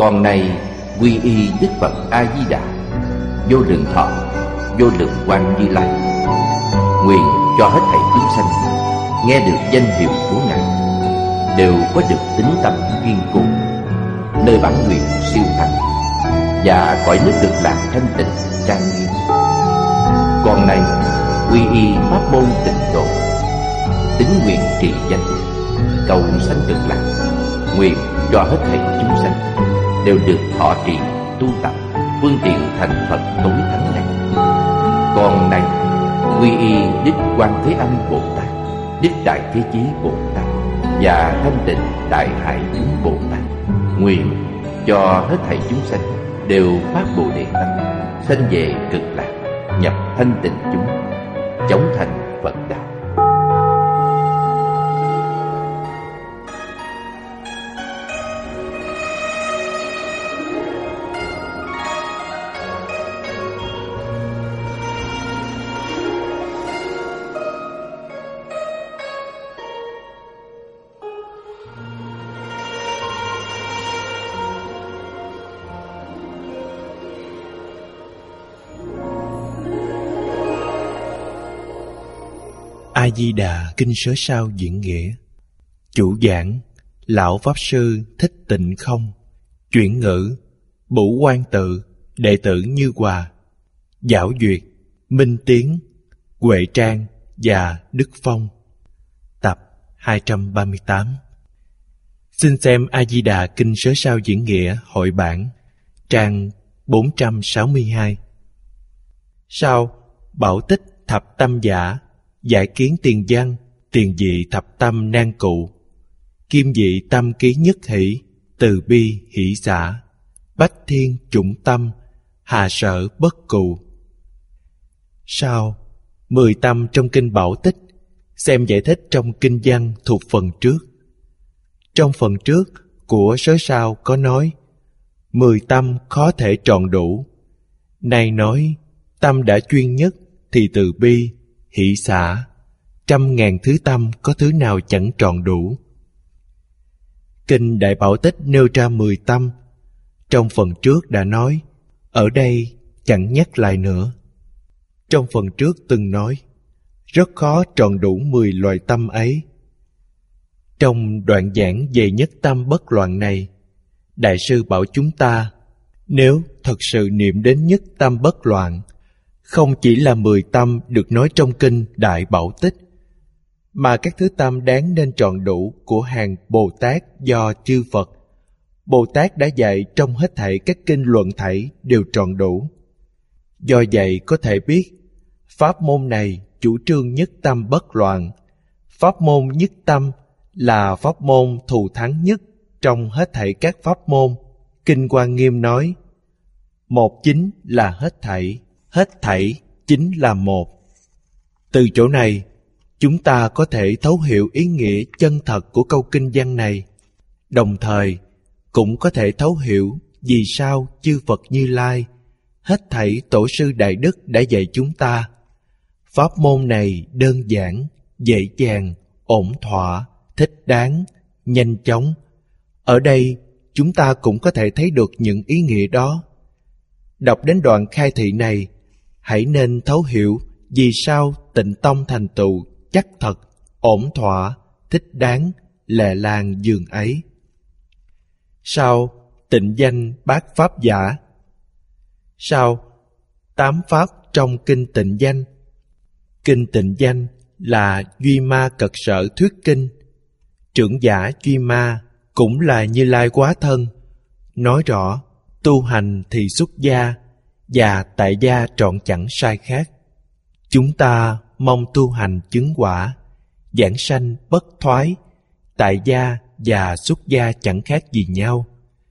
Con này quy y Đức Phật A Di Đà, vô lượng thọ, vô lượng quang Như Lai, nguyện cho hết thảy chúng sanh nghe được danh hiệu của Ngài đều có được tín tâm kiên cố, nơi bản nguyện siêu thắng và cõi nước Cực Lạc thanh tịnh trang nghiêm. Con này quy y pháp môn tịnh độ, tín nguyện trì danh, cầu sanh Cực Lạc, nguyện cho hết thảy chúng sanh đều được thọ trì tu tập phương tiện thành Phật tối thắng này. Con này quy y Đức Quan Thế Âm Bồ Tát, Đức Đại Thế Chí Bồ Tát và Thanh Tịnh Đại Hải Chúng Bồ Tát, nguyện cho hết thảy chúng sanh đều phát Bồ Đề tâm, sanh về Cực Lạc, nhập thanh tịnh chúng, chóng thành Phật đạo. A Di Đà Kinh Sớ Sao Diễn Nghĩa. Chủ giảng Lão Pháp Sư Thích Tịnh Không. Chuyển ngữ Bửu Quan Tự, đệ tử Như Hòa. Giảo duyệt Minh Tiến, Huệ Trang và Đức Phong. Tập 238. Xin xem A Di Đà Kinh Sớ Sao Diễn Nghĩa hội bản, trang 462. Sau Bảo Tích Thập Tâm Giả, giải kiến tiền văn, tiền dị thập tâm nan cụ, kim dị tâm ký nhất hỷ, từ bi hỷ xả, bách thiên chủng tâm, hà sở bất cụ. Sau 10 tâm trong kinh Bảo Tích, xem giải thích trong kinh văn thuộc phần trước. Trong phần trước của Sớ Sao có nói 10 tâm khó thể tròn đủ. Nay nói tâm đã chuyên nhất thì từ bi, hỷ xả, 100.000 thứ tâm có thứ nào chẳng tròn đủ. Kinh Đại Bảo Tích nêu ra 10 tâm. Trong phần trước đã nói, ở đây chẳng nhắc lại nữa. Trong phần trước từng nói, rất khó tròn đủ 10 loại tâm ấy. Trong đoạn giảng về nhất tâm bất loạn này, Đại sư bảo chúng ta, nếu thật sự niệm đến nhất tâm bất loạn, không chỉ là 10 tâm được nói trong kinh Đại Bảo Tích, mà các thứ tâm đáng nên tròn đủ của hàng Bồ Tát do chư Phật, Bồ Tát đã dạy trong hết thảy các kinh luận thảy đều tròn đủ. Do vậy có thể biết, pháp môn này chủ trương nhất tâm bất loạn. Pháp môn nhất tâm là pháp môn thù thắng nhất trong hết thảy các pháp môn. Kinh Hoa Nghiêm nói, một chính là hết thảy chính là một. Từ chỗ này, chúng ta có thể thấu hiểu ý nghĩa chân thật của câu kinh văn này, đồng thời cũng có thể thấu hiểu vì sao chư Phật Như Lai, hết thảy tổ sư đại đức đã dạy chúng ta. Pháp môn này đơn giản, dễ dàng, ổn thỏa, thích đáng, nhanh chóng. Ở đây, chúng ta cũng có thể thấy được những ý nghĩa đó. Đọc đến đoạn khai thị này, hãy nên thấu hiểu vì sao Tịnh Tông thành tựu chắc thật, ổn thỏa, thích đáng, lệ làng dường ấy. Sau tịnh danh bát pháp giả. Sau 8 pháp trong kinh tịnh danh. Kinh tịnh danh là Duy Ma Cật Sở thuyết kinh. Trưởng giả Duy Ma cũng là Như Lai quá thân, nói rõ tu hành thì xuất gia và tại gia trọn chẳng sai khác. Chúng ta mong tu hành chứng quả, giảng sanh bất thoái, tại gia và xuất gia chẳng khác gì nhau.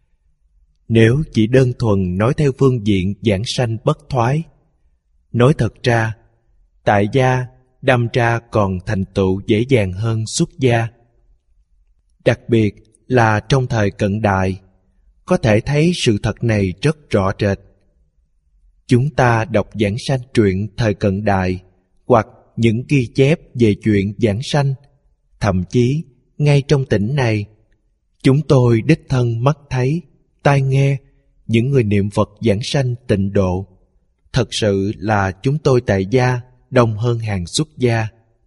Nếu chỉ đơn thuần nói theo phương diện giảng sanh bất thoái, nói thật ra, tại gia đâm ra còn thành tựu dễ dàng hơn xuất gia. Đặc biệt là trong thời cận đại, có thể thấy sự thật này rất rõ rệt. Chúng ta đọc giảng sanh truyện thời cận đại hoặc những ghi chép về chuyện giảng sanh, thậm chí ngay trong tỉnh này, chúng tôi đích thân mắt thấy, tai nghe những người niệm Phật giảng sanh tịnh độ. Thật sự là chúng tôi tại gia đông hơn hàng xuất gia.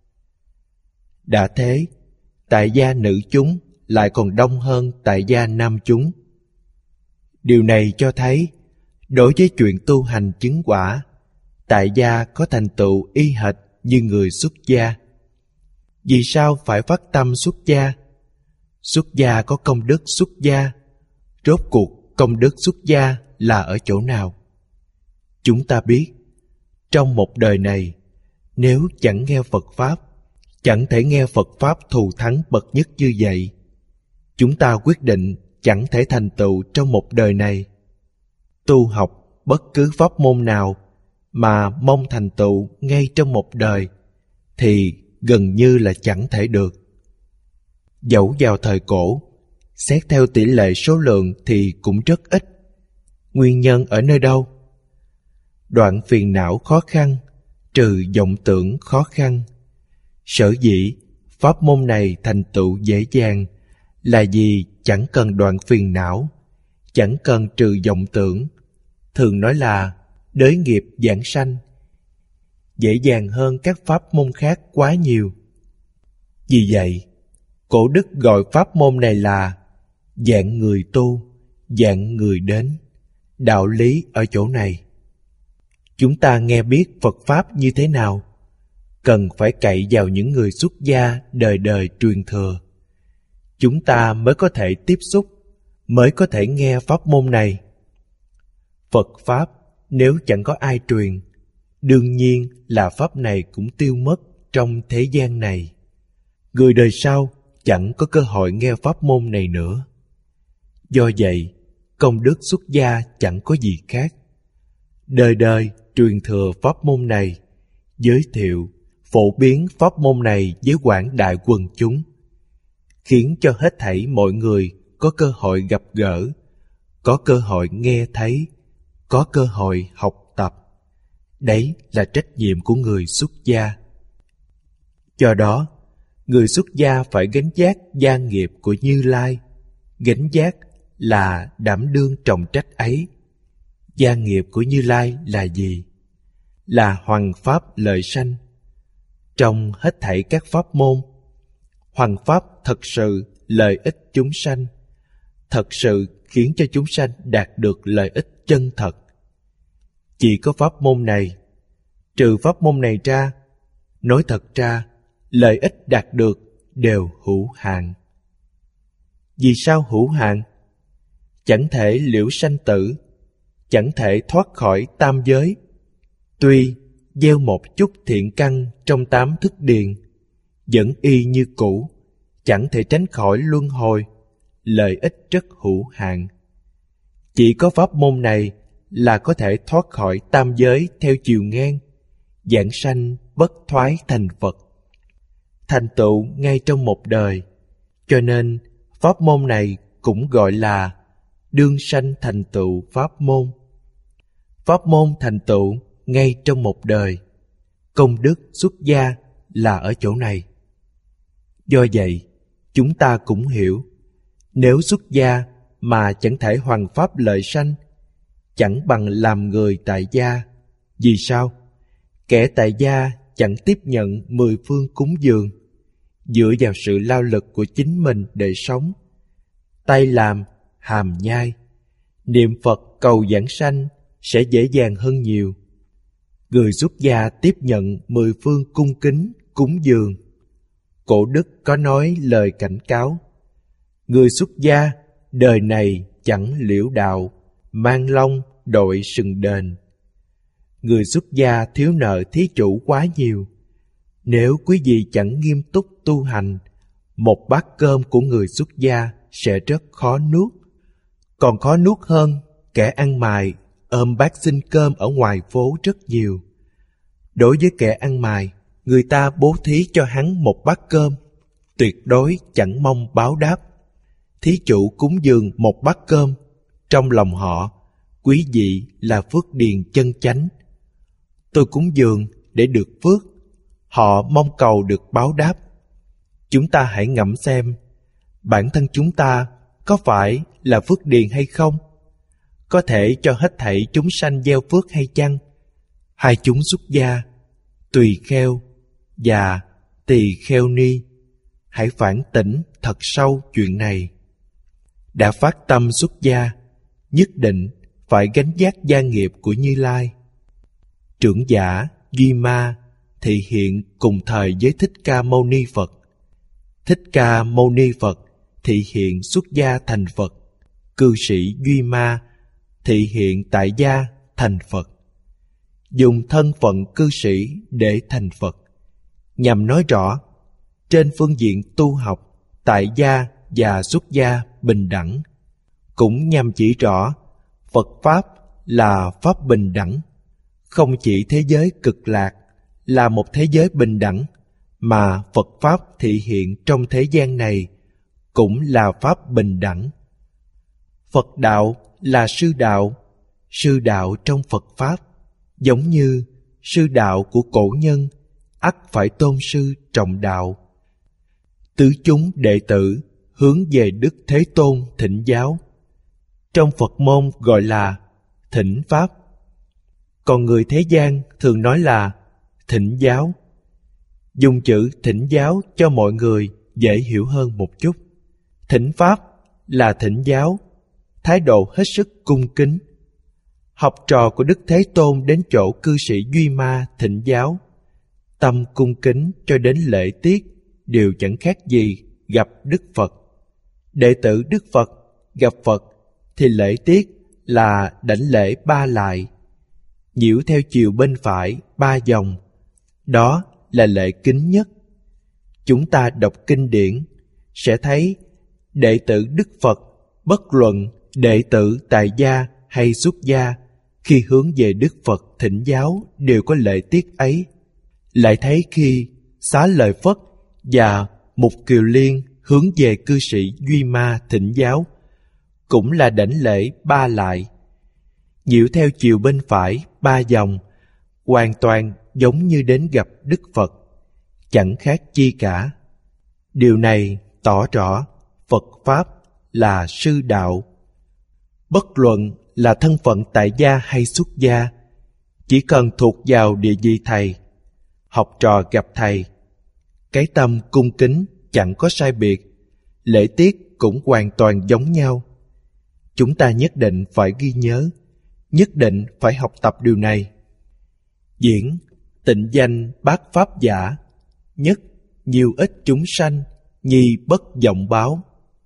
Đã thế, tại gia nữ chúng lại còn đông hơn tại gia nam chúng. Điều này cho thấy, đối với chuyện tu hành chứng quả, tại gia có thành tựu y hệt như người xuất gia. Vì sao phải phát tâm xuất gia? Xuất gia có công đức xuất gia. Rốt cuộc công đức xuất gia là ở chỗ nào? Chúng ta biết, trong một đời này, nếu chẳng nghe Phật Pháp, chẳng thể nghe Phật Pháp thù thắng bậc nhất như vậy. Chúng ta quyết định chẳng thể thành tựu trong một đời này. Tu học bất cứ pháp môn nào mà mong thành tựu ngay trong một đời thì gần như là chẳng thể được. Dẫu vào thời cổ, xét theo tỷ lệ số lượng thì cũng rất ít. Nguyên nhân ở nơi đâu? Đoạn phiền não khó khăn, trừ vọng tưởng khó khăn. Sở dĩ pháp môn này thành tựu dễ dàng là vì chẳng cần đoạn phiền não, chẳng cần trừ vọng tưởng. Thường nói là đới nghiệp giảng sanh, dễ dàng hơn các pháp môn khác quá nhiều. Vì vậy, cổ đức gọi pháp môn này là dạng người tu, dạng người đến. Đạo lý ở chỗ này. Chúng ta nghe biết Phật Pháp như thế nào, cần phải cậy vào những người xuất gia đời đời truyền thừa. Chúng ta mới có thể tiếp xúc, mới có thể nghe pháp môn này. Phật Pháp nếu chẳng có ai truyền, đương nhiên là Pháp này cũng tiêu mất trong thế gian này. Người đời sau chẳng có cơ hội nghe pháp môn này nữa. Do vậy, công đức xuất gia chẳng có gì khác. Đời đời truyền thừa pháp môn này, giới thiệu, phổ biến pháp môn này với quảng đại quần chúng, khiến cho hết thảy mọi người có cơ hội gặp gỡ, có cơ hội nghe thấy, có cơ hội học tập. Đấy là trách nhiệm của người xuất gia. Do đó, người xuất gia phải gánh vác gia nghiệp của Như Lai. Gánh vác là đảm đương trọng trách ấy. Gia nghiệp của Như Lai là gì? Là hoằng pháp lợi sanh. Trong hết thảy các pháp môn, hoằng pháp thật sự lợi ích chúng sanh, thật sự khiến cho chúng sanh đạt được lợi ích chân thật. Chỉ có pháp môn này, trừ pháp môn này ra, nói thật ra, lợi ích đạt được đều hữu hạn. Vì sao hữu hạn? Chẳng thể liễu sanh tử, chẳng thể thoát khỏi tam giới. Tuy gieo một chút thiện căn trong 8 thức điền, vẫn y như cũ, chẳng thể tránh khỏi luân hồi, lợi ích rất hữu hạn. Chỉ có pháp môn này là có thể thoát khỏi tam giới theo chiều ngang, giảng sanh bất thoái thành Phật, thành tựu ngay trong một đời. Cho nên pháp môn này cũng gọi là đương sanh thành tựu pháp môn. Pháp môn thành tựu ngay trong một đời. Công đức xuất gia là ở chỗ này. Do vậy, chúng ta cũng hiểu, nếu xuất gia mà chẳng thể hoằng pháp lợi sanh, chẳng bằng làm người tại gia. Vì sao? Kẻ tại gia chẳng tiếp nhận 10 phương cúng dường, dựa vào sự lao lực của chính mình để sống. Tay làm, hàm nhai, niệm Phật cầu giảng sanh sẽ dễ dàng hơn nhiều. Người xuất gia tiếp nhận 10 phương cung kính, cúng dường. Cổ đức có nói lời cảnh cáo: người xuất gia đời này chẳng liễu đạo, mang long đội sừng đền. Người xuất gia thiếu nợ thí chủ quá nhiều. Nếu quý vị chẳng nghiêm túc tu hành, một bát cơm của người xuất gia sẽ rất khó nuốt. Còn khó nuốt hơn kẻ ăn mày ôm bát xin cơm ở ngoài phố rất nhiều. Đối với kẻ ăn mày, người ta bố thí cho hắn một bát cơm, tuyệt đối chẳng mong báo đáp. Thí chủ cúng dường một bát cơm, trong lòng họ, quý vị là phước điền chân chánh. Tôi cúng dường để được phước, họ mong cầu được báo đáp. Chúng ta hãy ngẫm xem, bản thân chúng ta có phải là phước điền hay không? có thể cho hết thảy chúng sanh gieo phước hay chăng? Hai chúng xuất gia, tùy kheo và tỳ kheo ni, hãy phản tỉnh thật sâu chuyện này. Đã phát tâm xuất gia, nhất định phải gánh vác gia nghiệp của Như Lai. Trưởng giả Duy Ma thị hiện cùng thời với Thích Ca Mâu Ni Phật. Thích Ca Mâu Ni Phật thị hiện xuất gia thành Phật. Cư sĩ Duy Ma thị hiện tại gia thành Phật. Dùng thân phận cư sĩ để thành Phật, nhằm nói rõ trên phương diện tu học tại gia và xuất gia bình đẳng, cũng nhằm chỉ rõ Phật Pháp là Pháp bình đẳng. Không chỉ thế giới cực lạc là một thế giới bình đẳng, mà Phật Pháp thị hiện trong thế gian này cũng là Pháp bình đẳng. Phật đạo là sư đạo, sư đạo trong Phật Pháp, giống như sư đạo của cổ nhân, ắt phải tôn sư trọng đạo. Tứ chúng đệ tử hướng về Đức Thế Tôn thỉnh giáo. Trong Phật môn gọi là thỉnh Pháp, còn người thế gian thường nói là thỉnh giáo. Dùng chữ thỉnh giáo cho mọi người dễ hiểu hơn một chút. Thỉnh Pháp là thỉnh giáo, thái độ hết sức cung kính. Học trò của Đức Thế Tôn đến chỗ cư sĩ Duy Ma thỉnh giáo, tâm cung kính cho đến lễ tiết đều chẳng khác gì gặp Đức Phật. Đệ tử Đức Phật gặp Phật thì lễ tiết là đảnh lễ 3 lại, nhiễu theo chiều bên phải 3 vòng. Đó là lễ kính nhất. Chúng ta đọc kinh điển sẽ thấy đệ tử Đức Phật, bất luận đệ tử tại gia hay xuất gia, khi hướng về Đức Phật thỉnh giáo đều có lễ tiết ấy. Lại thấy khi Xá Lợi Phất và Mục Kiều Liên hướng về cư sĩ Duy Ma thỉnh giáo, cũng là đảnh lễ 3 lại, nhiễu theo chiều bên phải 3 vòng, hoàn toàn giống như đến gặp Đức Phật, chẳng khác chi cả. Điều này tỏ rõ Phật Pháp là sư đạo. Bất luận là thân phận tại gia hay xuất gia, chỉ cần thuộc vào địa vị thầy, học trò gặp thầy, cái tâm cung kính chẳng có sai biệt, lễ tiết cũng hoàn toàn giống nhau. Chúng ta nhất định phải ghi nhớ, nhất định phải học tập điều này. Diễn tịnh danh bát pháp giả, nhất nhiều ít chúng sanh, nhi bất vọng báo.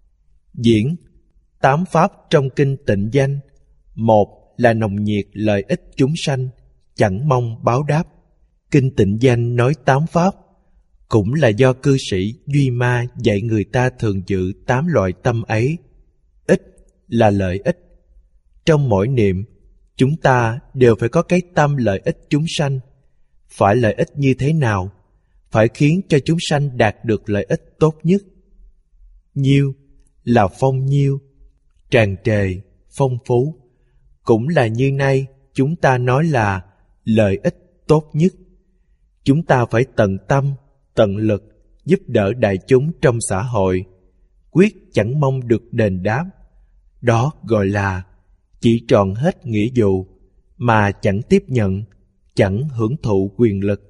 Diễn 8 pháp trong kinh tịnh danh. Một là nồng nhiệt lợi ích chúng sanh, chẳng mong báo đáp. Kinh tịnh danh nói 8 pháp, cũng là do cư sĩ Duy Ma dạy người ta thường giữ 8 loại tâm ấy. Ích là lợi ích. Trong mỗi niệm, chúng ta đều phải có cái tâm lợi ích chúng sanh. Phải lợi ích như thế nào? Phải khiến cho chúng sanh đạt được lợi ích tốt nhất. Nhiêu là phong nhiêu, tràn trề, phong phú. Cũng là như nay chúng ta nói là lợi ích tốt nhất. Chúng ta phải tận tâm, tận lực giúp đỡ đại chúng trong xã hội, quyết chẳng mong được đền đáp. Đó gọi là chỉ tròn hết nghĩa vụ mà chẳng tiếp nhận, chẳng hưởng thụ quyền lực.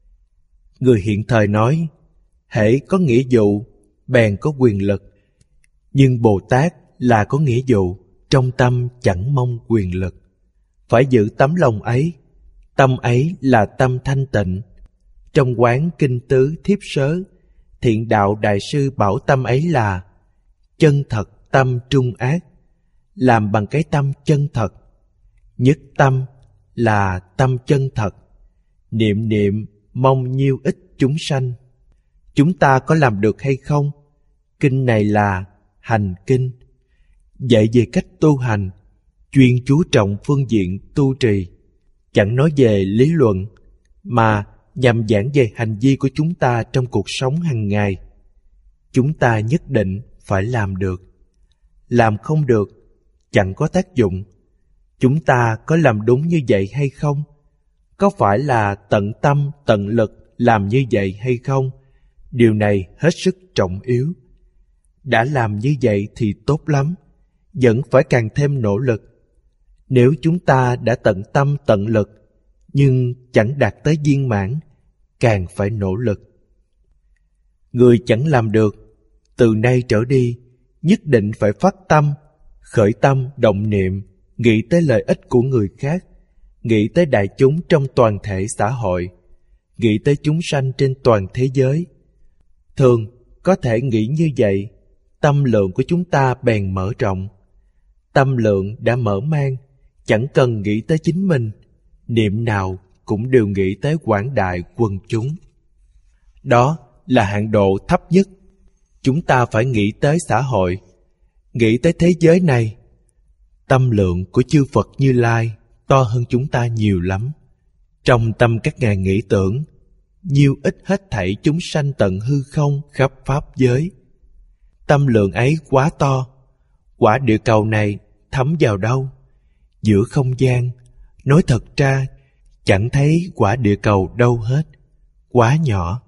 Người hiện thời nói, hễ có nghĩa vụ, bèn có quyền lực. Nhưng Bồ Tát là có nghĩa vụ, trong tâm chẳng mong quyền lực. Phải giữ tấm lòng ấy, tâm ấy là tâm thanh tịnh. Trong quán kinh tứ thiếp sớ, Thiện Đạo Đại Sư bảo tâm ấy là chân thật tâm trung ác, làm bằng cái tâm chân thật. Nhất tâm là tâm chân thật, niệm niệm mong nhiêu ích chúng sanh. Chúng ta có làm được hay không? Kinh này là hành kinh, dạy về cách tu hành, chuyên chú trọng phương diện tu trì, chẳng nói về lý luận, mà nhằm giảng về hành vi của chúng ta trong cuộc sống hàng ngày. Chúng ta nhất định phải làm được. Làm không được, chẳng có tác dụng. Chúng ta có làm đúng như vậy hay không? Có phải là tận tâm, tận lực làm như vậy hay không? Điều này hết sức trọng yếu. Đã làm như vậy thì tốt lắm, vẫn phải càng thêm nỗ lực. Nếu chúng ta đã tận tâm tận lực nhưng chẳng đạt tới viên mãn, càng phải nỗ lực. Người chẳng làm được, từ nay trở đi nhất định phải phát tâm, khởi tâm động niệm, nghĩ tới lợi ích của người khác, nghĩ tới đại chúng trong toàn thể xã hội, nghĩ tới chúng sanh trên toàn thế giới. Thường có thể nghĩ như vậy, tâm lượng của chúng ta bèn mở rộng. Tâm lượng đã mở mang, chẳng cần nghĩ tới chính mình, niệm nào cũng đều nghĩ tới quảng đại quần chúng. Đó là hạng độ thấp nhất. Chúng ta phải nghĩ tới xã hội, nghĩ tới thế giới này. Tâm lượng của chư Phật Như Lai to hơn chúng ta nhiều lắm. Trong tâm các ngài nghĩ tưởng, nhiêu ít hết thảy chúng sanh tận hư không khắp pháp giới. Tâm lượng ấy quá to, quả địa cầu này thấm vào đâu? Giữa không gian, nói thật ra chẳng thấy quả địa cầu đâu hết, quá nhỏ.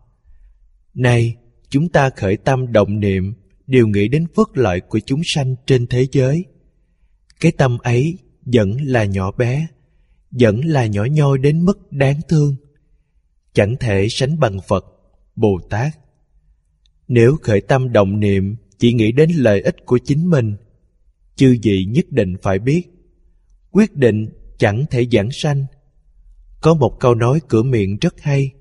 Nay chúng ta khởi tâm động niệm đều nghĩ đến phước lợi của chúng sanh trên thế giới. Cái tâm ấy vẫn là nhỏ bé, vẫn là nhỏ nhoi đến mức đáng thương, chẳng thể sánh bằng Phật, Bồ Tát. Nếu khởi tâm động niệm chỉ nghĩ đến lợi ích của chính mình, chư vị nhất định phải biết, quyết định chẳng thể giảng sanh. Có một câu nói cửa miệng rất hay: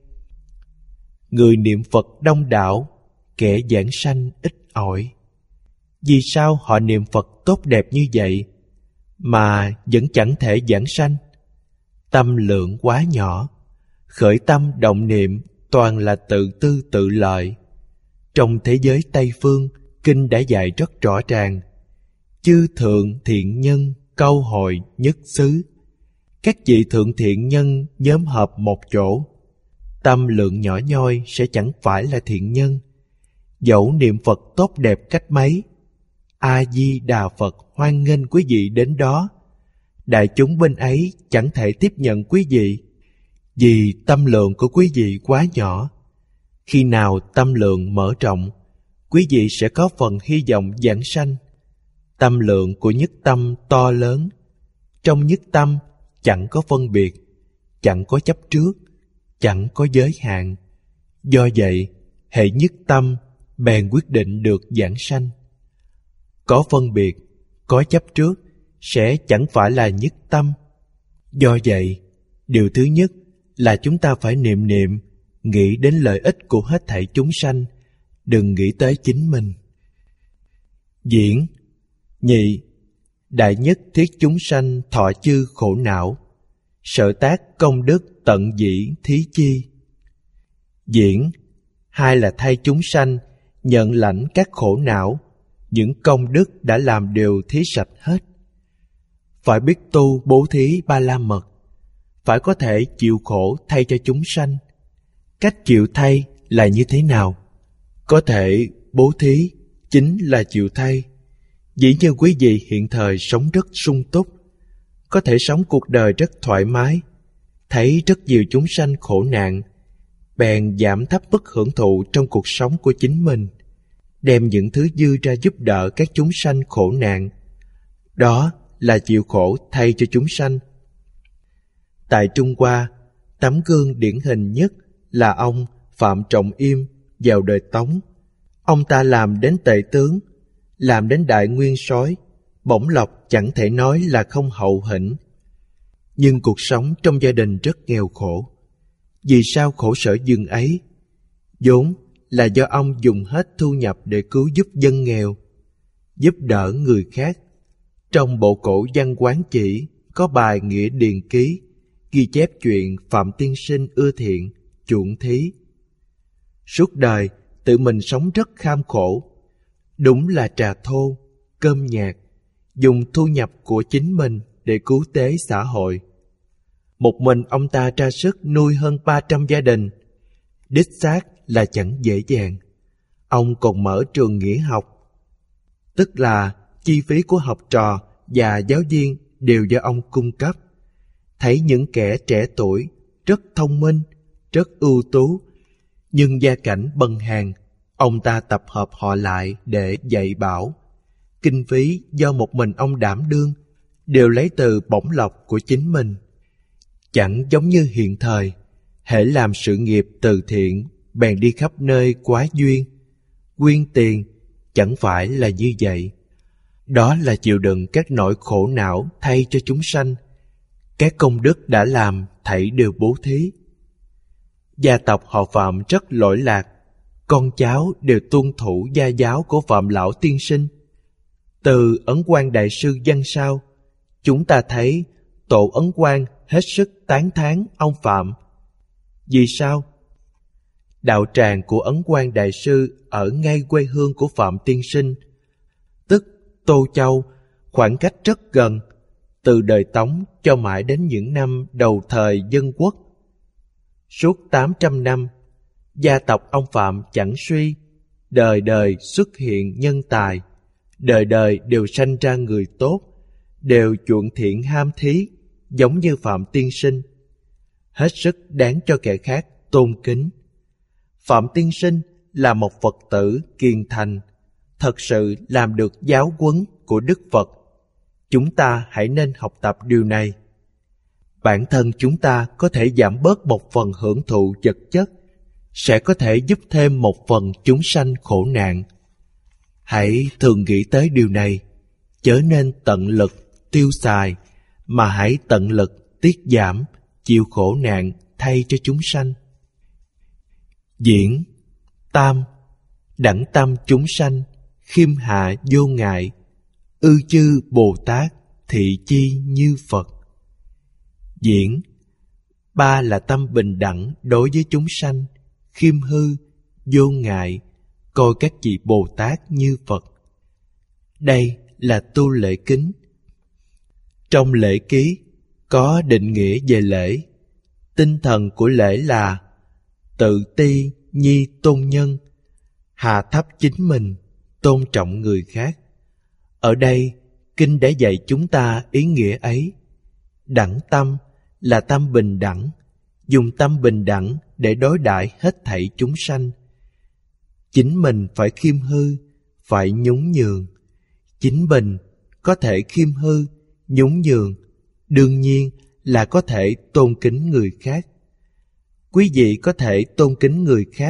người niệm Phật đông đảo, kẻ giảng sanh ít ỏi. Vì sao họ niệm Phật tốt đẹp như vậy mà vẫn chẳng thể giảng sanh? Tâm lượng quá nhỏ, khởi tâm động niệm toàn là tự tư tự lợi. Trong thế giới Tây Phương, Kinh đã dạy rất rõ ràng: chư thượng thiện nhân câu hội nhất xứ. Các vị thượng thiện nhân nhóm họp một chỗ. Tâm lượng nhỏ nhoi sẽ chẳng phải là thiện nhân. Dẫu niệm Phật tốt đẹp cách mấy, A-di-đà Phật hoan nghênh quý vị đến đó, đại chúng bên ấy chẳng thể tiếp nhận quý vị, vì tâm lượng của quý vị quá nhỏ. Khi nào tâm lượng mở rộng, quý vị sẽ có phần hy vọng giảng sanh. Tâm lượng của nhất tâm to lớn. Trong nhất tâm chẳng có phân biệt, chẳng có chấp trước, chẳng có giới hạn. Do vậy, hệ nhất tâm bèn quyết định được giảng sanh. Có phân biệt, có chấp trước sẽ chẳng phải là nhất tâm. Do vậy, điều thứ nhất là chúng ta phải niệm niệm, nghĩ đến lợi ích của hết thảy chúng sanh, đừng nghĩ tới chính mình. Diễn nhị, đại nhất thiết chúng sanh thọ chư khổ não, sở tác công đức tận dĩ thí chi. Diễn hai là thay chúng sanh nhận lãnh các khổ não, những công đức đã làm đều thí sạch hết. Phải biết tu bố thí ba la mật, phải có thể chịu khổ thay cho chúng sanh. Cách chịu thay là như thế nào? Có thể bố thí chính là chịu thay. Dĩ như quý vị hiện thời sống rất sung túc, có thể sống cuộc đời rất thoải mái, thấy rất nhiều chúng sanh khổ nạn, bèn giảm thấp mức hưởng thụ trong cuộc sống của chính mình, đem những thứ dư ra giúp đỡ các chúng sanh khổ nạn. Đó là chịu khổ thay cho chúng sanh. Tại Trung Hoa, tấm gương điển hình nhất là ông Phạm Trọng Yêm vào đời Tống. Ông ta làm đến tể tướng, làm đến đại nguyên soái, bổng lộc chẳng thể nói là không hậu hĩnh. Nhưng cuộc sống trong gia đình rất nghèo khổ. Vì sao khổ sở dường ấy? Vốn là do ông dùng hết thu nhập để cứu giúp dân nghèo, giúp đỡ người khác. Trong bộ cổ Văn Quán Chỉ có bài Nghĩa Điền Ký ghi chép chuyện Phạm Tiên Sinh ưa thiện, chuộng thí. Suốt đời tự mình sống rất kham khổ, đúng là trà thô, cơm nhạt, dùng thu nhập của chính mình để cứu tế xã hội. Một mình ông ta ra sức nuôi hơn 300 gia đình, đích xác là chẳng dễ dàng. Ông còn mở trường nghĩa học, tức là chi phí của học trò và giáo viên đều do ông cung cấp. Thấy những kẻ trẻ tuổi rất thông minh, rất ưu tú, nhưng gia cảnh bần hàn, ông ta tập hợp họ lại để dạy bảo. Kinh phí do một mình ông đảm đương, đều lấy từ bổng lộc của chính mình. Chẳng giống như hiện thời, hễ làm sự nghiệp từ thiện bèn đi khắp nơi quá duyên. Quyên tiền chẳng phải là như vậy. Đó là chịu đựng các nỗi khổ não thay cho chúng sanh. Các công đức đã làm thảy đều bố thí. Gia tộc họ Phạm rất lỗi lạc, con cháu đều tuân thủ gia giáo của Phạm Lão Tiên Sinh. Từ Ấn Quang Đại Sư văn sao, chúng ta thấy Tổ Ấn Quang hết sức tán thán ông Phạm. Vì sao? Đạo tràng của Ấn Quang Đại Sư ở ngay quê hương của Phạm Tiên Sinh, tức Tô Châu, khoảng cách rất gần, từ đời Tống cho mãi đến những năm đầu thời Dân Quốc. Suốt 800 năm, gia tộc ông Phạm chẳng suy, đời đời xuất hiện nhân tài, đời đời đều sanh ra người tốt, đều chuộng thiện ham thí, giống như Phạm Tiên Sinh, hết sức đáng cho kẻ khác tôn kính. Phạm Tiên Sinh là một Phật tử kiên thành, thật sự làm được giáo huấn của Đức Phật. Chúng ta hãy nên học tập điều này. Bản thân chúng ta có thể giảm bớt một phần hưởng thụ vật chất, sẽ có thể giúp thêm một phần chúng sanh khổ nạn. Hãy thường nghĩ tới điều này, chớ nên tận lực tiêu xài, mà hãy tận lực tiết giảm, chịu khổ nạn thay cho chúng sanh. Diễn tam, đẳng tâm chúng sanh, khiêm hạ vô ngại, ư chư Bồ Tát thị chi như Phật. Diễn ba là tâm bình đẳng đối với chúng sanh, khiêm hư, vô ngại, coi các vị Bồ Tát như Phật. Đây là tu lễ kính. Trong lễ ký có định nghĩa về lễ. Tinh thần của lễ là tự ti nhi tôn nhân, hạ thấp chính mình, tôn trọng người khác. Ở đây, Kinh đã dạy chúng ta ý nghĩa ấy. Đẳng tâm là tâm bình đẳng, dùng tâm bình đẳng để đối đãi hết thảy chúng sanh. Chính mình phải khiêm hư, phải nhún nhường. Chính mình có thể khiêm hư, nhún nhường, đương nhiên là có thể tôn kính người khác. Quý vị có thể tôn kính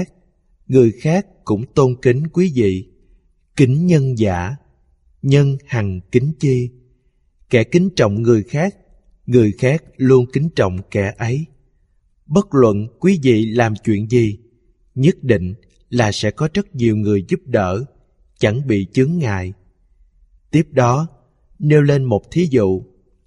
người khác cũng tôn kính quý vị. Kính nhân giả, nhân hằng kính chi. Kẻ kính trọng người khác luôn kính trọng kẻ ấy. Bất luận quý vị làm chuyện gì, nhất định là sẽ có rất nhiều người giúp đỡ, chẳng bị chướng ngại. Tiếp đó, nêu lên một thí dụ.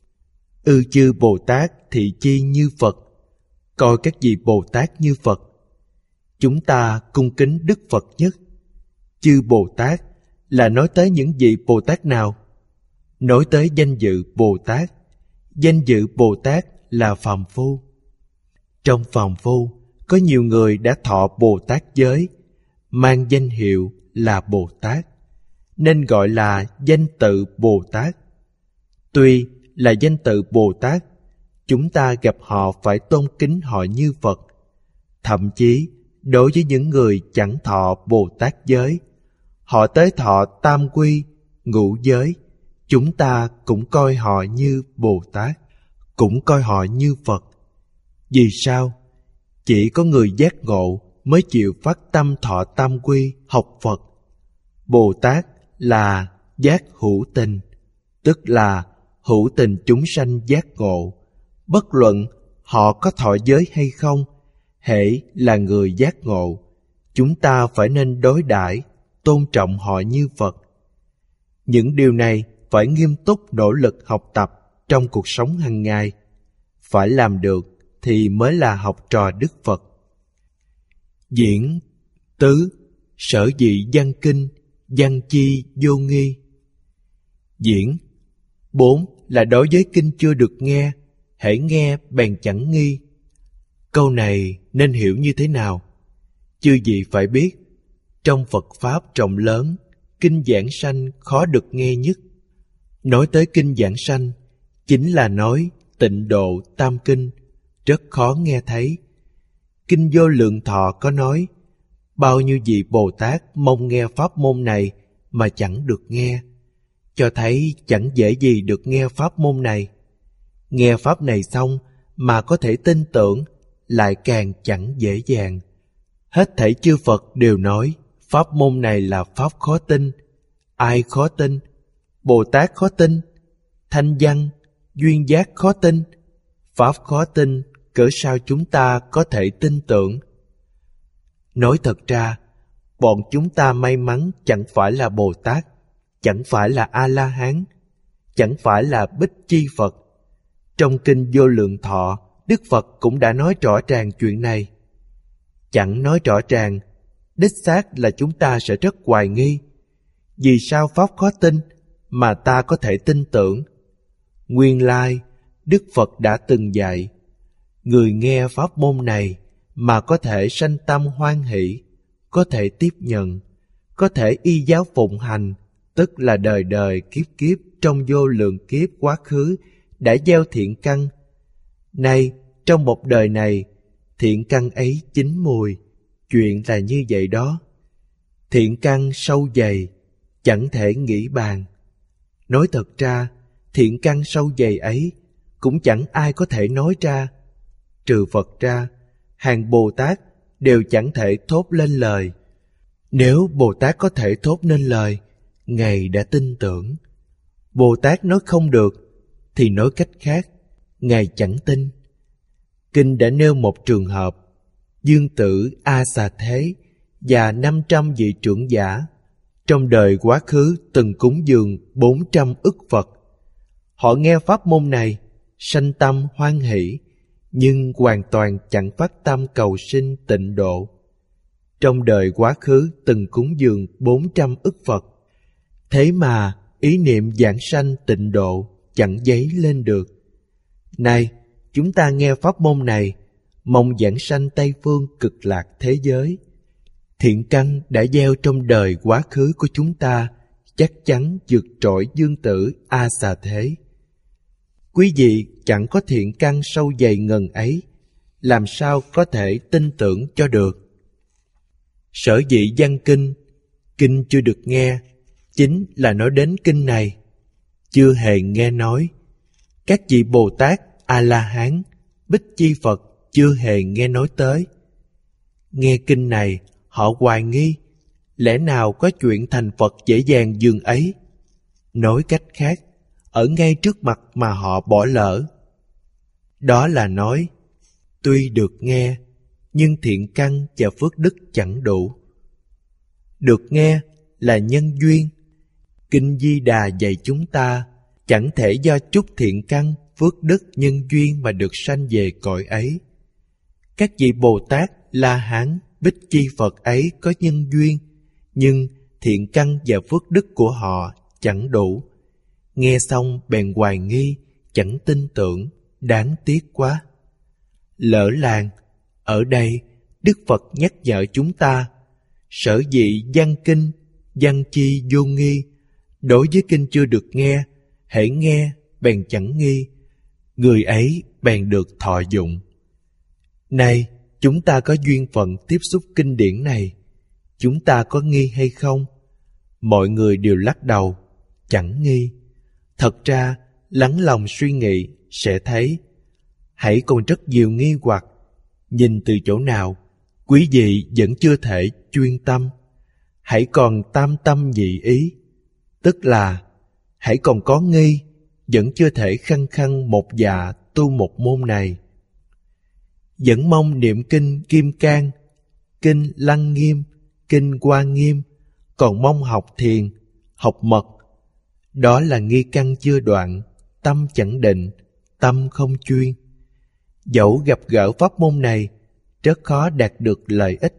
Ư chư Bồ Tát thị chi như Phật, coi các vị Bồ Tát như Phật. Chúng ta cung kính Đức Phật nhất. Chư Bồ Tát là nói tới những vị Bồ Tát nào? Nói tới danh dự Bồ Tát. Danh dự Bồ Tát là phàm phu. Trong phàm phu có nhiều người đã thọ Bồ Tát giới, mang danh hiệu là Bồ Tát, nên gọi là danh tự Bồ Tát. Tuy là danh tự Bồ Tát, chúng ta gặp họ phải tôn kính họ như Phật. Thậm chí đối với những người chẳng thọ Bồ Tát giới, họ tới thọ tam quy, ngũ giới, chúng ta cũng coi họ như Bồ Tát, cũng coi họ như Phật. Vì sao? Chỉ có người giác ngộ mới chịu phát tâm thọ tam quy, học Phật. Bồ Tát là giác hữu tình, tức là hữu tình chúng sanh giác ngộ. Bất luận họ có thọ giới hay không, hễ là người giác ngộ, chúng ta phải nên đối đãi, tôn trọng họ như Phật. Những điều này phải nghiêm túc nỗ lực học tập trong cuộc sống hàng ngày. Phải làm được thì mới là học trò Đức Phật. Diễn tứ, sở dị văn kinh, văn chi vô nghi. Diễn bốn là đối với kinh chưa được nghe, hễ nghe bèn chẳng nghi. Câu này nên hiểu như thế nào? Chư vị phải biết, trong Phật Pháp rộng lớn, kinh giảng sanh khó được nghe nhất. Nói tới kinh giảng sanh, chính là nói Tịnh Độ Tam Kinh, rất khó nghe thấy. Kinh Vô Lượng Thọ có nói, bao nhiêu vị Bồ Tát mong nghe pháp môn này mà chẳng được nghe. cho thấy chẳng dễ gì được nghe pháp môn này. Nghe pháp này xong mà có thể tin tưởng lại càng chẳng dễ dàng. Hết thảy chư Phật đều nói pháp môn này là pháp khó tin. Ai khó tin? Bồ Tát khó tin, thanh văn, duyên giác khó tin. Pháp khó tin, cỡ sao chúng ta có thể tin tưởng? Nói thật ra, bọn chúng ta may mắn chẳng phải là Bồ Tát, chẳng phải là A-la-hán, chẳng phải là Bích Chi Phật. Trong Kinh Vô Lượng Thọ, Đức Phật cũng đã nói rõ ràng chuyện này. Chẳng nói rõ ràng, đích xác là chúng ta sẽ rất hoài nghi. Vì sao pháp khó tin mà ta có thể tin tưởng? Nguyên lai, Đức Phật đã từng dạy, người nghe pháp môn này mà có thể sanh tâm hoan hỷ, có thể tiếp nhận, có thể y giáo phụng hành, tức là đời đời kiếp kiếp trong vô lượng kiếp quá khứ đã gieo thiện căn. Nay, trong một đời này, thiện căn ấy chín mùi. Chuyện là như vậy đó. Thiện căn sâu dày, chẳng thể nghĩ bàn. Nói thật ra, thiện căn sâu dày ấy cũng chẳng ai có thể nói ra. Trừ Phật ra, hàng Bồ Tát đều chẳng thể thốt lên lời. Nếu Bồ Tát có thể thốt nên lời, Ngài đã tin tưởng. Bồ Tát nói không được, thì nói cách khác, Ngài chẳng tin. Kinh đã nêu một trường hợp, Dương Tử A Xà Thế và 500 vị trưởng giả trong đời quá khứ từng cúng dường 400 ức Phật. Họ nghe pháp môn này, sanh tâm hoan hỷ, nhưng hoàn toàn chẳng phát tâm cầu sinh tịnh độ. Trong đời quá khứ từng cúng dường 400 ức Phật, thế mà ý niệm giảng sanh tịnh độ chẳng dấy lên được. Nay, chúng ta nghe pháp môn này, mong giảng sanh Tây Phương Cực Lạc thế giới. Thiện căn đã gieo trong đời quá khứ của chúng ta chắc chắn vượt trội Dương Tử A Xà Thế. Quý vị chẳng có thiện căn sâu dày ngần ấy, làm sao có thể tin tưởng cho được? Sở dĩ văn kinh chưa được nghe, chính là nói đến kinh này. Chưa hề nghe nói. Các vị Bồ Tát, A-la-hán, Bích Chi Phật chưa hề nghe nói tới. Nghe kinh này, họ hoài nghi, lẽ nào có chuyện thành Phật dễ dàng dường ấy? Nói cách khác, ở ngay trước mặt mà họ bỏ lỡ. Đó là nói, tuy được nghe, nhưng thiện căn và phước đức chẳng đủ. Được nghe là nhân duyên. Kinh Di Đà dạy chúng ta, chẳng thể do chút thiện căn, phước đức, nhân duyên mà được sanh về cõi ấy. Các vị Bồ Tát, La Hán, Bích Chi Phật ấy có nhân duyên, nhưng thiện căn và phước đức của họ chẳng đủ. Nghe xong bèn hoài nghi, chẳng tin tưởng, đáng tiếc quá. Lỡ làng, ở đây Đức Phật nhắc nhở chúng ta, sở dĩ văn kinh, văn chi vô nghi. Đối với kinh chưa được nghe, hễ nghe bèn chẳng nghi, người ấy bèn được thọ dụng. Nay, chúng ta có duyên phận tiếp xúc kinh điển này, chúng ta có nghi hay không? Mọi người đều lắc đầu, chẳng nghi. Thật ra, lắng lòng suy nghĩ sẽ thấy, hãy còn rất nhiều nghi hoặc. Nhìn từ chỗ nào, quý vị vẫn chưa thể chuyên tâm. Hãy còn tam tâm nhị ý, tức là hãy còn có nghi, vẫn chưa thể khăng khăng một dạ tu một môn này. Vẫn mong niệm kinh Kim Cang, kinh Lăng Nghiêm, kinh Hoa Nghiêm, còn mong học thiền, học mật. Đó là nghi căn chưa đoạn, tâm chẳng định, tâm không chuyên. Dẫu gặp gỡ pháp môn này, rất khó đạt được lợi ích.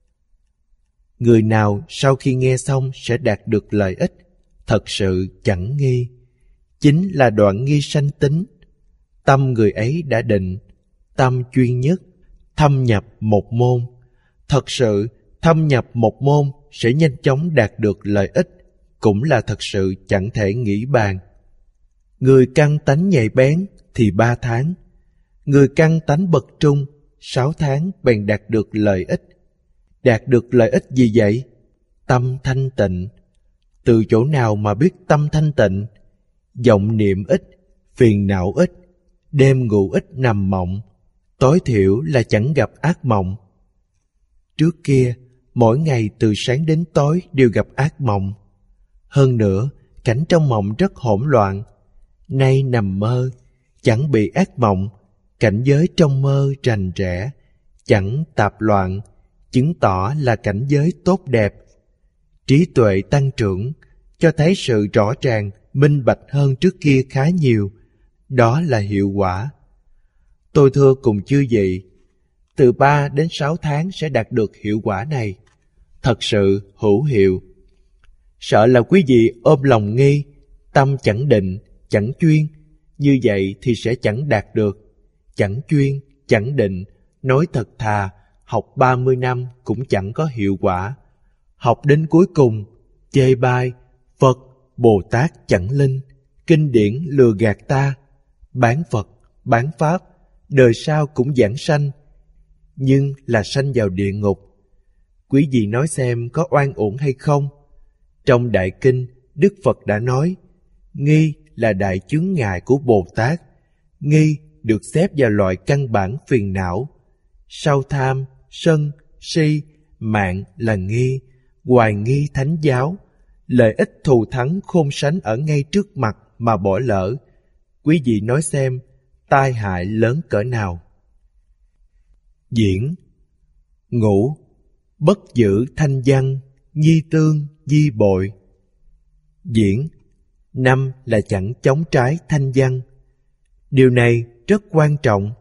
Người nào sau khi nghe xong sẽ đạt được lợi ích, thật sự chẳng nghi. Chính là đoạn nghi sanh tính. Tâm người ấy đã định, tâm chuyên nhất, thâm nhập một môn. Thật sự thâm nhập một môn sẽ nhanh chóng đạt được lợi ích, cũng là thật sự chẳng thể nghĩ bàn. Người căn tánh nhạy bén thì 3 tháng, người căn tánh bậc trung 6 tháng bèn đạt được lợi ích. Đạt được lợi ích gì vậy? Tâm thanh tịnh. Từ chỗ nào mà biết tâm thanh tịnh? Vọng niệm ít, phiền não ít, đêm ngủ ít nằm mộng, tối thiểu là chẳng gặp ác mộng. Trước kia, mỗi ngày từ sáng đến tối đều gặp ác mộng. Hơn nữa, cảnh trong mộng rất hỗn loạn. Nay nằm mơ, chẳng bị ác mộng, cảnh giới trong mơ rành rẽ, chẳng tạp loạn, chứng tỏ là cảnh giới tốt đẹp. Trí tuệ tăng trưởng, cho thấy sự rõ ràng, minh bạch hơn trước kia khá nhiều. Đó là hiệu quả. Tôi thưa cùng chư vị, từ 3 đến 6 tháng sẽ đạt được hiệu quả này. Thật sự hữu hiệu. Sợ là quý vị ôm lòng nghi, tâm chẳng định, chẳng chuyên. Như vậy thì sẽ chẳng đạt được. Chẳng chuyên, chẳng định, nói thật thà, học 30 năm cũng chẳng có hiệu quả. Học đến cuối cùng, chê bai, Phật, Bồ Tát chẳng linh, kinh điển lừa gạt ta, bán Phật, bán Pháp, đời sau cũng giảng sanh, nhưng là sanh vào địa ngục. Quý vị nói xem có oan uổng hay không? Trong Đại Kinh, Đức Phật đã nói, nghi là đại chướng ngại của Bồ Tát. Nghi được xếp vào loại căn bản phiền não. Sau tham, sân, si, mạng là nghi, hoài nghi thánh giáo. Lợi ích thù thắng khôn sánh ở ngay trước mặt mà bỏ lỡ. Quý vị nói xem, tai hại lớn cỡ nào. Diễn. Ngũ, bất giữ thanh văn, nhi tương, di bội. Diễn. 5 là chẳng chống trái thanh văn. Điều này rất quan trọng.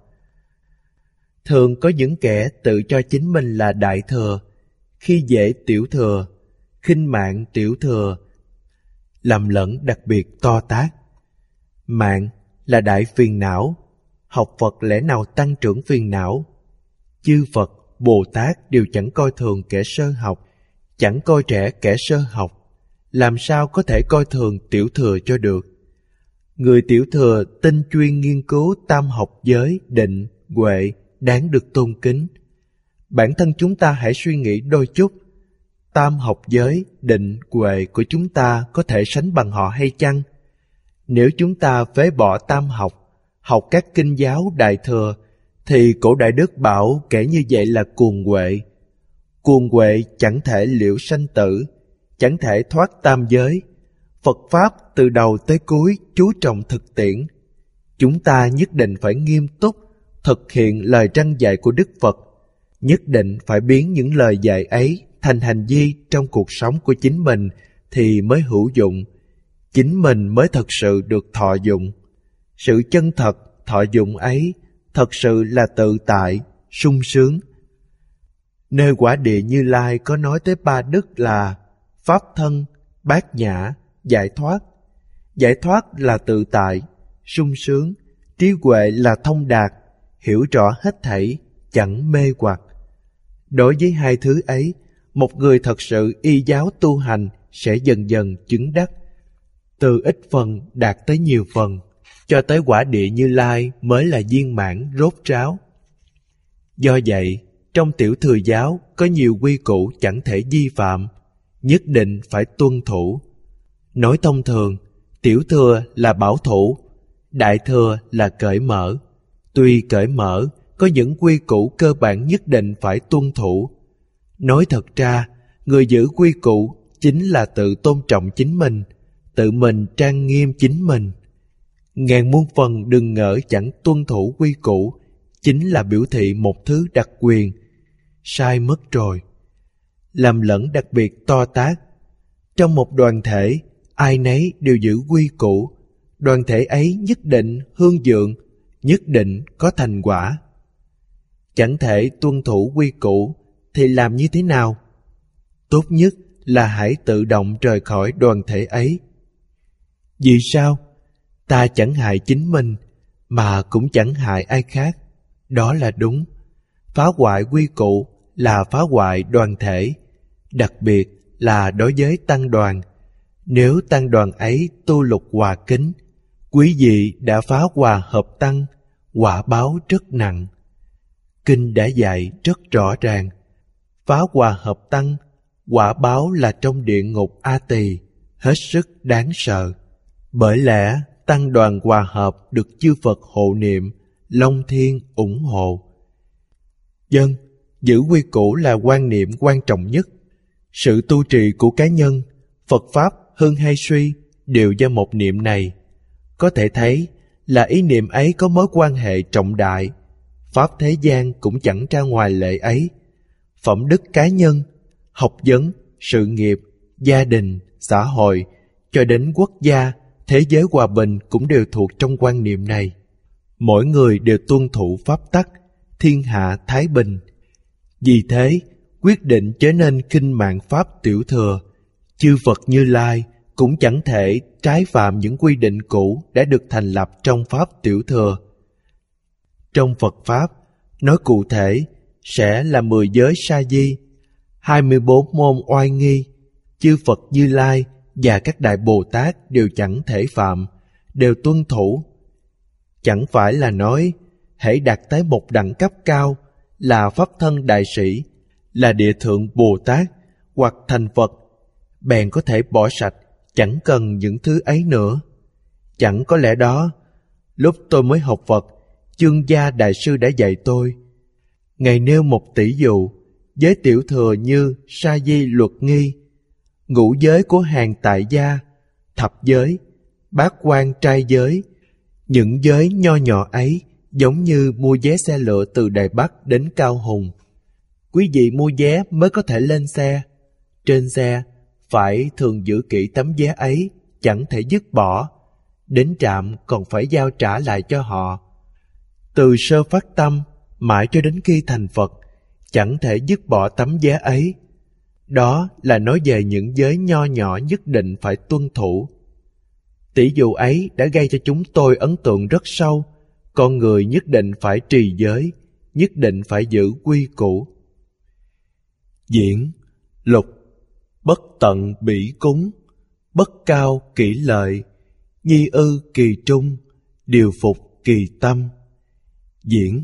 Thường có những kẻ tự cho chính mình là đại thừa, khi dễ tiểu thừa, khinh mạng tiểu thừa, lầm lẫn đặc biệt to tát. Mạng là đại phiền não. Học Phật lẽ nào tăng trưởng phiền não? Chư Phật, Bồ Tát đều chẳng coi thường kẻ sơ học, chẳng coi trẻ kẻ sơ học. Làm sao có thể coi thường tiểu thừa cho được? Người tiểu thừa tinh chuyên nghiên cứu tam học giới, định, huệ, đáng được tôn kính. Bản thân chúng ta hãy suy nghĩ đôi chút. Tam học giới, định, huệ của chúng ta có thể sánh bằng họ hay chăng? Nếu chúng ta phế bỏ tam học, học các kinh giáo đại thừa, thì cổ đại đức bảo kẻ như vậy là cuồng huệ. Cuồng huệ chẳng thể liễu sanh tử, chẳng thể thoát tam giới. Phật Pháp từ đầu tới cuối chú trọng thực tiễn. Chúng ta nhất định phải nghiêm túc thực hiện lời răn dạy của Đức Phật. Nhất định phải biến những lời dạy ấy thành hành vi trong cuộc sống của chính mình thì mới hữu dụng. Chính mình mới thật sự được thọ dụng. Sự chân thật, thọ dụng ấy thật sự là tự tại, sung sướng. Nơi quả địa Như Lai có nói tới 3 đức là Pháp thân, bát nhã, giải thoát. Giải thoát là tự tại, sung sướng. Trí huệ là thông đạt, hiểu rõ hết thảy, chẳng mê hoặc. Đối với hai thứ ấy, một người thật sự y giáo tu hành sẽ dần dần chứng đắc. Từ ít phần đạt tới nhiều phần, cho tới quả địa Như Lai mới là viên mãn rốt ráo. Do vậy, trong tiểu thừa giáo có nhiều quy củ chẳng thể vi phạm, nhất định phải tuân thủ. Nói thông thường, tiểu thừa là bảo thủ, đại thừa là cởi mở. Tuy cởi mở, có những quy củ cơ bản nhất định phải tuân thủ. Nói thật ra, người giữ quy củ chính là tự tôn trọng chính mình, tự mình trang nghiêm chính mình. Ngàn muôn phần đừng ngỡ chẳng tuân thủ quy củ, chính là biểu thị một thứ đặc quyền. Sai mất rồi. Lầm lẫn đặc biệt to tát. Trong một đoàn thể, ai nấy đều giữ quy củ. Đoàn thể ấy nhất định hương vượng, nhất định có thành quả. Chẳng thể tuân thủ quy củ thì làm như thế nào? Tốt nhất là hãy tự động rời khỏi đoàn thể ấy. Vì sao? Ta chẳng hại chính mình, mà cũng chẳng hại ai khác. Đó là đúng. Phá hoại quy củ là phá hoại đoàn thể, đặc biệt là đối với tăng đoàn. Nếu tăng đoàn ấy tu lục hòa kính, quý vị đã phá hòa hợp tăng, quả báo rất nặng. Kinh đã dạy rất rõ ràng, phá hòa hợp tăng, quả báo là trong địa ngục A Tỳ, hết sức đáng sợ. Bởi lẽ tăng đoàn hòa hợp được chư Phật hộ niệm, Long Thiên ủng hộ. Dân, giữ quy củ là quan niệm quan trọng nhất. Sự tu trì của cá nhân, Phật Pháp hưng hay suy đều do một niệm này. Có thể thấy là ý niệm ấy có mối quan hệ trọng đại. Pháp thế gian cũng chẳng ra ngoài lệ ấy. Phẩm đức cá nhân, học vấn, sự nghiệp, gia đình, xã hội, cho đến quốc gia, thế giới hòa bình cũng đều thuộc trong quan niệm này. Mỗi người đều tuân thủ pháp tắc, thiên hạ thái bình. Vì thế, quyết định chớ nên khinh mạng pháp tiểu thừa. Chư Phật Như Lai cũng chẳng thể trái phạm những quy định cũ đã được thành lập trong pháp tiểu thừa. Trong Phật Pháp, nói cụ thể sẽ là 10 giới sa di, 24 môn oai nghi. Chư Phật Như Lai và các Đại Bồ Tát đều chẳng thể phạm, đều tuân thủ. Chẳng phải là nói hễ đạt tới một đẳng cấp cao là Pháp thân đại sĩ, là Địa Thượng Bồ Tát hoặc thành Phật, bèn có thể bỏ sạch, chẳng cần những thứ ấy nữa. Chẳng có lẽ đó, lúc tôi mới học Phật, Chương Gia Đại Sư đã dạy tôi. Ngài nêu một tỷ dụ, giới tiểu thừa như sa di luật nghi, ngũ giới của hàng tại gia, thập giới, bát quan trai giới. Những giới nho nhỏ ấy giống như mua vé xe lửa từ Đài Bắc đến Cao Hùng. Quý vị mua vé mới có thể lên xe. Trên xe phải thường giữ kỹ tấm vé ấy, chẳng thể dứt bỏ. Đến trạm còn phải giao trả lại cho họ. Từ sơ phát tâm mãi cho đến khi thành Phật, chẳng thể dứt bỏ tấm vé ấy. Đó là nói về những giới nho nhỏ nhất định phải tuân thủ. Tỷ dụ ấy đã gây cho chúng tôi ấn tượng rất sâu. Con người nhất định phải trì giới, nhất định phải giữ quy củ. Diễn, lục, bất tận bỉ cúng, bất cao kỷ lợi, nhi ư kỳ trung, điều phục kỳ tâm. Diễn,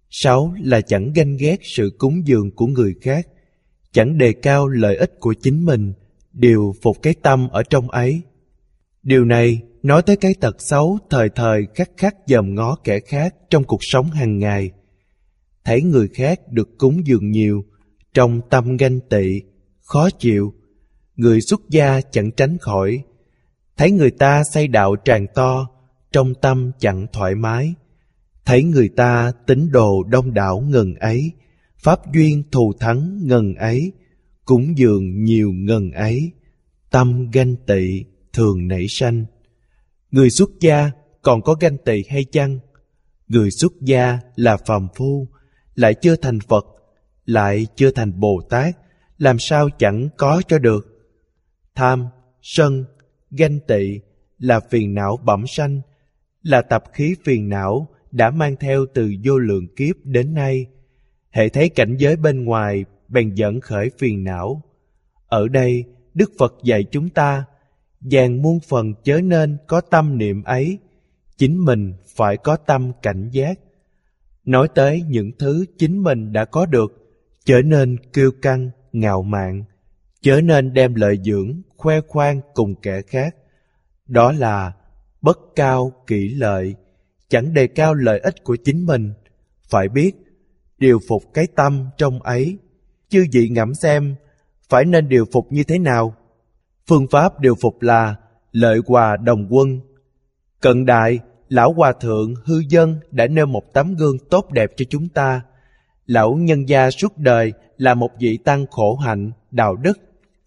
6 là chẳng ganh ghét sự cúng dường của người khác, chẳng đề cao lợi ích của chính mình, điều phục cái tâm ở trong ấy. Điều này nói tới cái tật xấu thời thời khắc khắc dòm ngó kẻ khác trong cuộc sống hàng ngày. Thấy người khác được cúng dường nhiều, trong tâm ganh tị, khó chịu. Người xuất gia chẳng tránh khỏi. Thấy người ta xây đạo tràng to, trong tâm chẳng thoải mái. Thấy người ta tín đồ đông đảo ngần ấy, pháp duyên thù thắng ngần ấy, cúng dường nhiều ngần ấy, tâm ganh tị thường nảy sanh. Người xuất gia còn có ganh tị hay chăng? Người xuất gia là phàm phu, lại chưa thành Phật, lại chưa thành Bồ Tát, làm sao chẳng có cho được? Tham, sân, ganh tị là phiền não bẩm sanh, là tập khí phiền não đã mang theo từ vô lượng kiếp đến nay. Hễ thấy cảnh giới bên ngoài bèn dẫn khởi phiền não. Ở đây Đức Phật dạy chúng ta vạn muôn phần chớ nên có tâm niệm ấy, chính mình phải có tâm cảnh giác. Nói tới những thứ chính mình đã có được, chớ nên kiêu căng, ngạo mạn, chớ nên đem lợi dưỡng, khoe khoang cùng kẻ khác. Đó là bất cao kỷ lợi, chẳng đề cao lợi ích của chính mình. Phải biết điều phục cái tâm trong ấy. Chư vị ngẫm xem, phải nên điều phục như thế nào? Phương pháp điều phục là lợi hòa đồng quân. Cận đại, Lão Hòa Thượng Hư Dân đã nêu một tấm gương tốt đẹp cho chúng ta. Lão nhân gia suốt đời là một vị tăng khổ hạnh, đạo đức.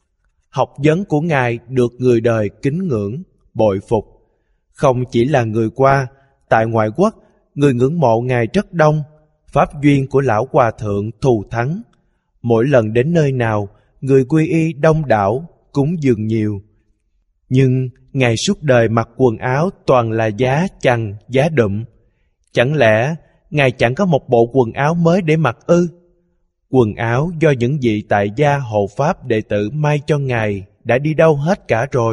Học vấn của Ngài được người đời kính ngưỡng, bội phục. Không chỉ là người qua, tại ngoại quốc, người ngưỡng mộ Ngài rất đông. Pháp duyên của Lão Hòa Thượng thù thắng. Mỗi lần đến nơi nào, người quy y đông đảo, cúng dường nhiều. Nhưng Ngài suốt đời mặc quần áo toàn là giá chằng, giá đụm. Chẳng lẽ Ngài chẳng có một bộ quần áo mới để mặc ư? Quần áo do những vị tại gia hộ pháp đệ tử may cho Ngài đã đi đâu hết cả rồi.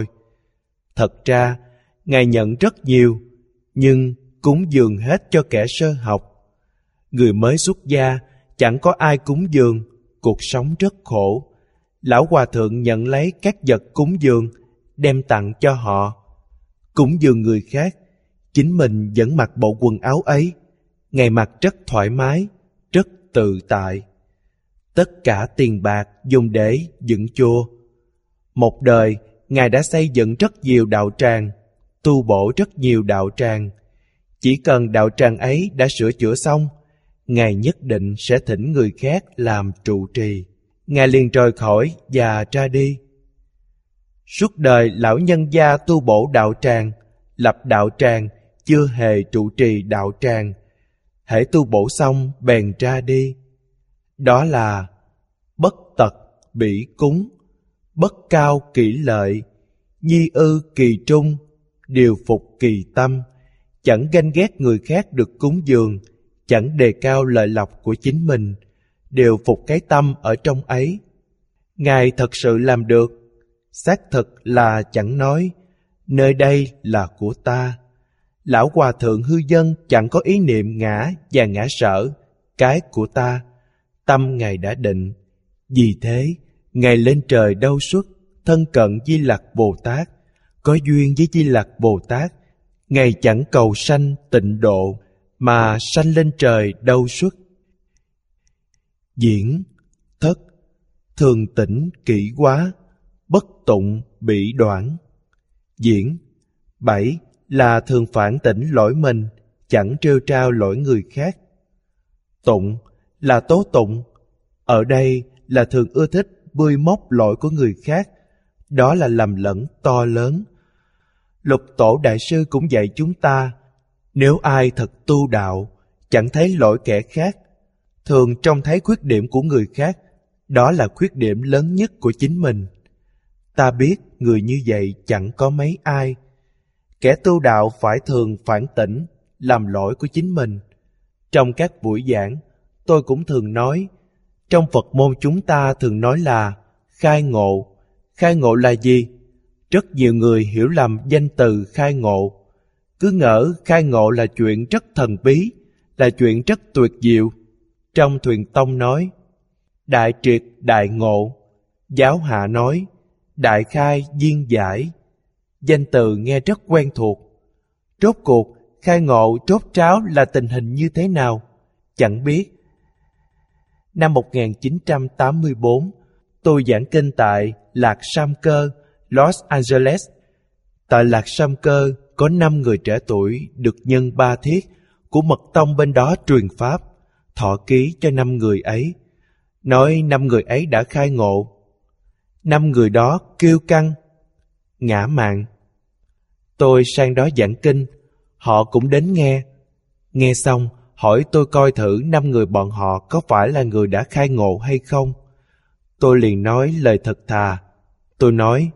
Thật ra, Ngài nhận rất nhiều, nhưng cúng dường hết cho kẻ sơ học. Người mới xuất gia chẳng có ai cúng dường, cuộc sống rất khổ. Lão Hòa Thượng nhận lấy các vật cúng dường, đem tặng cho họ. Cúng dường người khác, chính mình vẫn mặc bộ quần áo ấy. Ngài mặc rất thoải mái, rất tự tại. Tất cả tiền bạc dùng để dựng chùa. Một đời, Ngài đã xây dựng rất nhiều đạo tràng, tu bổ rất nhiều đạo tràng. Chỉ cần đạo tràng ấy đã sửa chữa xong, Ngài nhất định sẽ thỉnh người khác làm trụ trì. Ngài liền rời khỏi và ra đi. Suốt đời lão nhân gia tu bổ đạo tràng, lập đạo tràng, chưa hề trụ trì đạo tràng. Hễ tu bổ xong bèn ra đi. Đó là bất tật bỉ cúng, bất cao kỷ lợi, nhi ư kỳ trung, điều phục kỳ tâm. Chẳng ganh ghét người khác được cúng dường, chẳng đề cao lợi lộc của chính mình, điều phục cái tâm ở trong ấy. Ngài thật sự làm được. Xác thực là chẳng nói, nơi đây là của ta. Lão hòa thượng hư dân chẳng có ý niệm ngã và ngã sở, cái của ta. Tâm Ngài đã định. Vì thế, Ngài lên trời đâu xuất, thân cận Di Lặc Bồ Tát. Có duyên với Di Lặc Bồ Tát, Ngài chẳng cầu sanh tịnh độ, mà sanh lên trời đâu xuất. Diễn thất, thường tỉnh kỹ quá, bất tụng bị đoạn. Diễn 7 là thường phản tỉnh lỗi mình, chẳng trêu trao lỗi người khác. Tụng là tố tụng, ở đây là thường ưa thích bươi móc lỗi của người khác. Đó là lầm lẫn to lớn. Lục Tổ Đại Sư cũng dạy chúng ta, nếu ai thật tu đạo, chẳng thấy lỗi kẻ khác, thường trông thấy khuyết điểm của người khác, đó là khuyết điểm lớn nhất của chính mình. Ta biết người như vậy chẳng có mấy ai. Kẻ tu đạo phải thường phản tỉnh, làm lỗi của chính mình. Trong các buổi giảng, tôi cũng thường nói, trong Phật môn chúng ta thường nói là khai ngộ. Khai ngộ là gì? Rất nhiều người hiểu lầm danh từ khai ngộ. Cứ ngỡ khai ngộ là chuyện rất thần bí, là chuyện rất tuyệt diệu. Trong Thuyền Tông nói, đại triệt đại ngộ. Giáo hạ nói, đại khai viên giải. Danh từ nghe rất quen thuộc. Rốt cuộc, khai ngộ trốt tráo là tình hình như thế nào? Chẳng biết. Năm 1984, tôi giảng kinh tại Lạc Sam Cơ, Los Angeles. Tại Lạc Sam Cơ có 5 người trẻ tuổi được nhân 3 thiết của mật tông bên đó truyền pháp, thọ ký cho 5 người ấy. Nói 5 người ấy đã khai ngộ. 5 người đó kiêu căng, ngã mạn. Tôi sang đó giảng kinh, họ cũng đến nghe. Nghe xong, hỏi tôi coi thử 5 người bọn họ có phải là người đã khai ngộ hay không. Tôi liền nói lời thật thà. Tôi nói,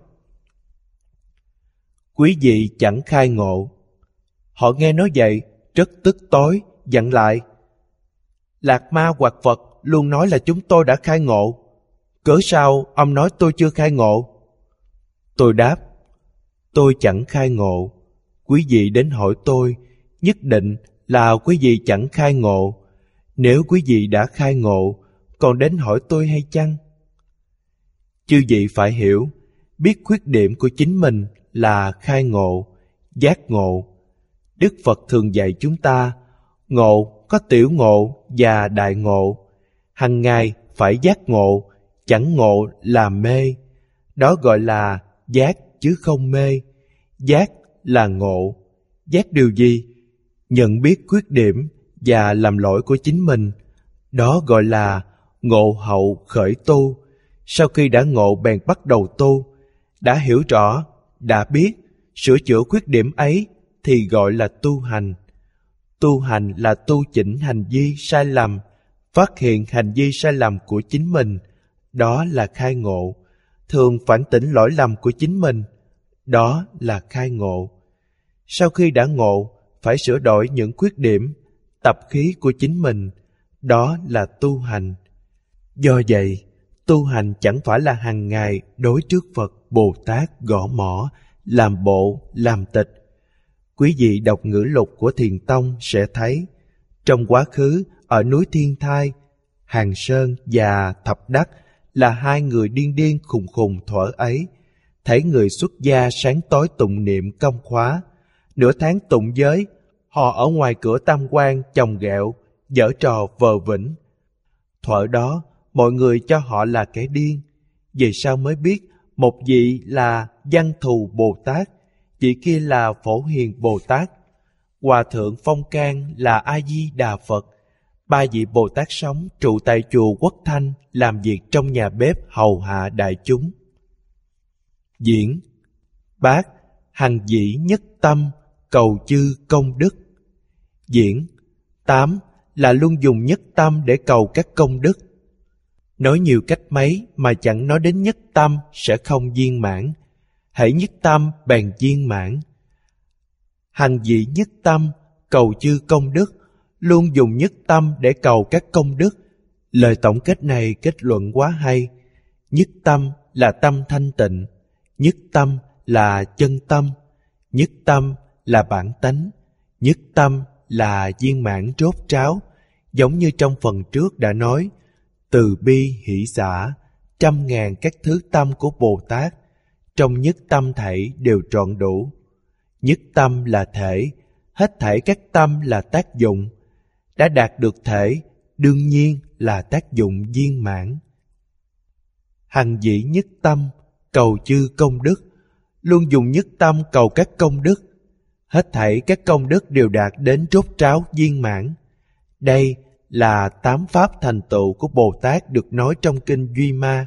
quý vị chẳng khai ngộ. Họ nghe nói vậy, rất tức tối, dặn lại, Lạc Ma hoặc Phật luôn nói là chúng tôi đã khai ngộ. Cớ sao ông nói tôi chưa khai ngộ? Tôi đáp, tôi chẳng khai ngộ. Quý vị đến hỏi tôi, nhất định là quý vị chẳng khai ngộ. Nếu quý vị đã khai ngộ, còn đến hỏi tôi hay chăng? Chư vị phải hiểu, biết khuyết điểm của chính mình là khai ngộ, giác ngộ. Đức Phật thường dạy chúng ta, ngộ có tiểu ngộ và đại ngộ. Hằng ngày phải giác ngộ, chẳng ngộ là mê. Đó gọi là giác chứ không mê. Giác là ngộ. Giác điều gì? Nhận biết khuyết điểm và làm lỗi của chính mình. Đó gọi là ngộ hậu khởi tu. Sau khi đã ngộ bèn bắt đầu tu. Đã hiểu rõ, đã biết, sửa chữa khuyết điểm ấy thì gọi là tu hành. Tu hành là tu chỉnh hành vi sai lầm, phát hiện hành vi sai lầm của chính mình. Đó là khai ngộ. Thường phản tỉnh lỗi lầm của chính mình. Đó là khai ngộ. Sau khi đã ngộ, phải sửa đổi những khuyết điểm, tập khí của chính mình. Đó là tu hành. Do vậy, tu hành chẳng phải là hàng ngày đối trước Phật, Bồ Tát gõ mõ, làm bộ, làm tịch. Quý vị đọc ngữ lục của Thiền Tông sẽ thấy, trong quá khứ ở núi Thiên Thai, Hàng Sơn và Thập Đắc là 2 người điên điên khùng khùng thuở ấy. thấy người xuất gia sáng tối tụng niệm công khóa. Nửa tháng tụng giới, họ ở ngoài cửa tam quan chồng ghẹo, giở trò vờ vĩnh. Thuở đó, mọi người cho họ là kẻ điên. Về sau mới biết, một vị là Văn Thù Bồ Tát, vị kia là Phổ Hiền Bồ Tát. Hòa thượng Phong Can là A Di Đà Phật. Ba vị Bồ Tát sống trụ tại chùa Quốc Thanh, làm việc trong nhà bếp hầu hạ đại chúng. Diễn bát hằng dĩ nhất tâm, cầu chư công đức. Diễn 8 là luôn dùng nhất tâm để cầu các công đức. Nói nhiều cách mấy mà chẳng nói đến nhất tâm sẽ không viên mãn. Hễ nhất tâm bèn viên mãn. Hằng dĩ nhất tâm, cầu chư công đức, luôn dùng nhất tâm để cầu các công đức. Lời tổng kết này kết luận quá hay. Nhất tâm là tâm thanh tịnh, nhất tâm là chân tâm, nhất tâm là bản tánh, nhất tâm là viên mãn rốt ráo. Giống như trong phần trước đã nói, từ bi hỷ xả, 100.000 các thứ tâm của Bồ Tát, trong nhất tâm thảy đều trọn đủ. Nhất tâm là thể, hết thảy các tâm là tác dụng. Đã đạt được thể, đương nhiên là tác dụng viên mãn. Hằng dĩ nhất tâm, cầu chư công đức, luôn dùng nhất tâm cầu các công đức. Hết thảy các công đức đều đạt đến rốt ráo viên mãn. Đây là 8 pháp thành tựu của Bồ Tát được nói trong kinh Duy Ma.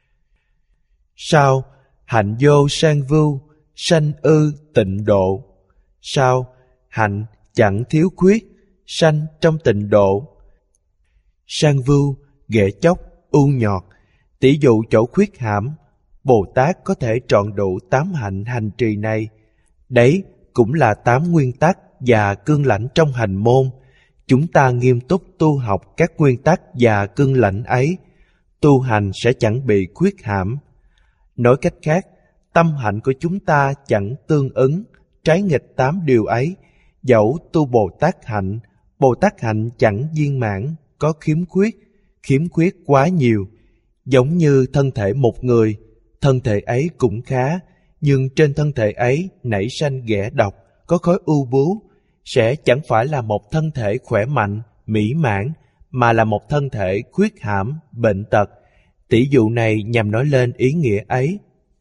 Sau hạnh vô sang vưu, sanh ư tịnh độ. Sau hạnh chẳng thiếu khuyết, sanh trong tịnh độ. Sang vưu, ghệ chóc, ưu nhọt, tỷ dụ chỗ khuyết hãm, Bồ Tát có thể trọn đủ 8 hạnh hành trì này. Đấy cũng là 8 nguyên tắc và cương lãnh trong hành môn. Chúng ta nghiêm túc tu học các nguyên tắc và cương lãnh ấy, tu hành sẽ chẳng bị khuyết hãm. Nói cách khác, tâm hạnh của chúng ta chẳng tương ứng, trái nghịch 8 điều ấy. Dẫu tu Bồ Tát hạnh chẳng viên mãn, có khiếm khuyết quá nhiều. Giống như thân thể một người, thân thể ấy cũng khá, nhưng trên thân thể ấy nảy sanh ghẻ độc, có khối u bướu, sẽ chẳng phải là một thân thể khỏe mạnh, mỹ mãn, mà là một thân thể khuyết hãm, bệnh tật. Tỷ dụ này nhằm nói lên ý nghĩa ấy.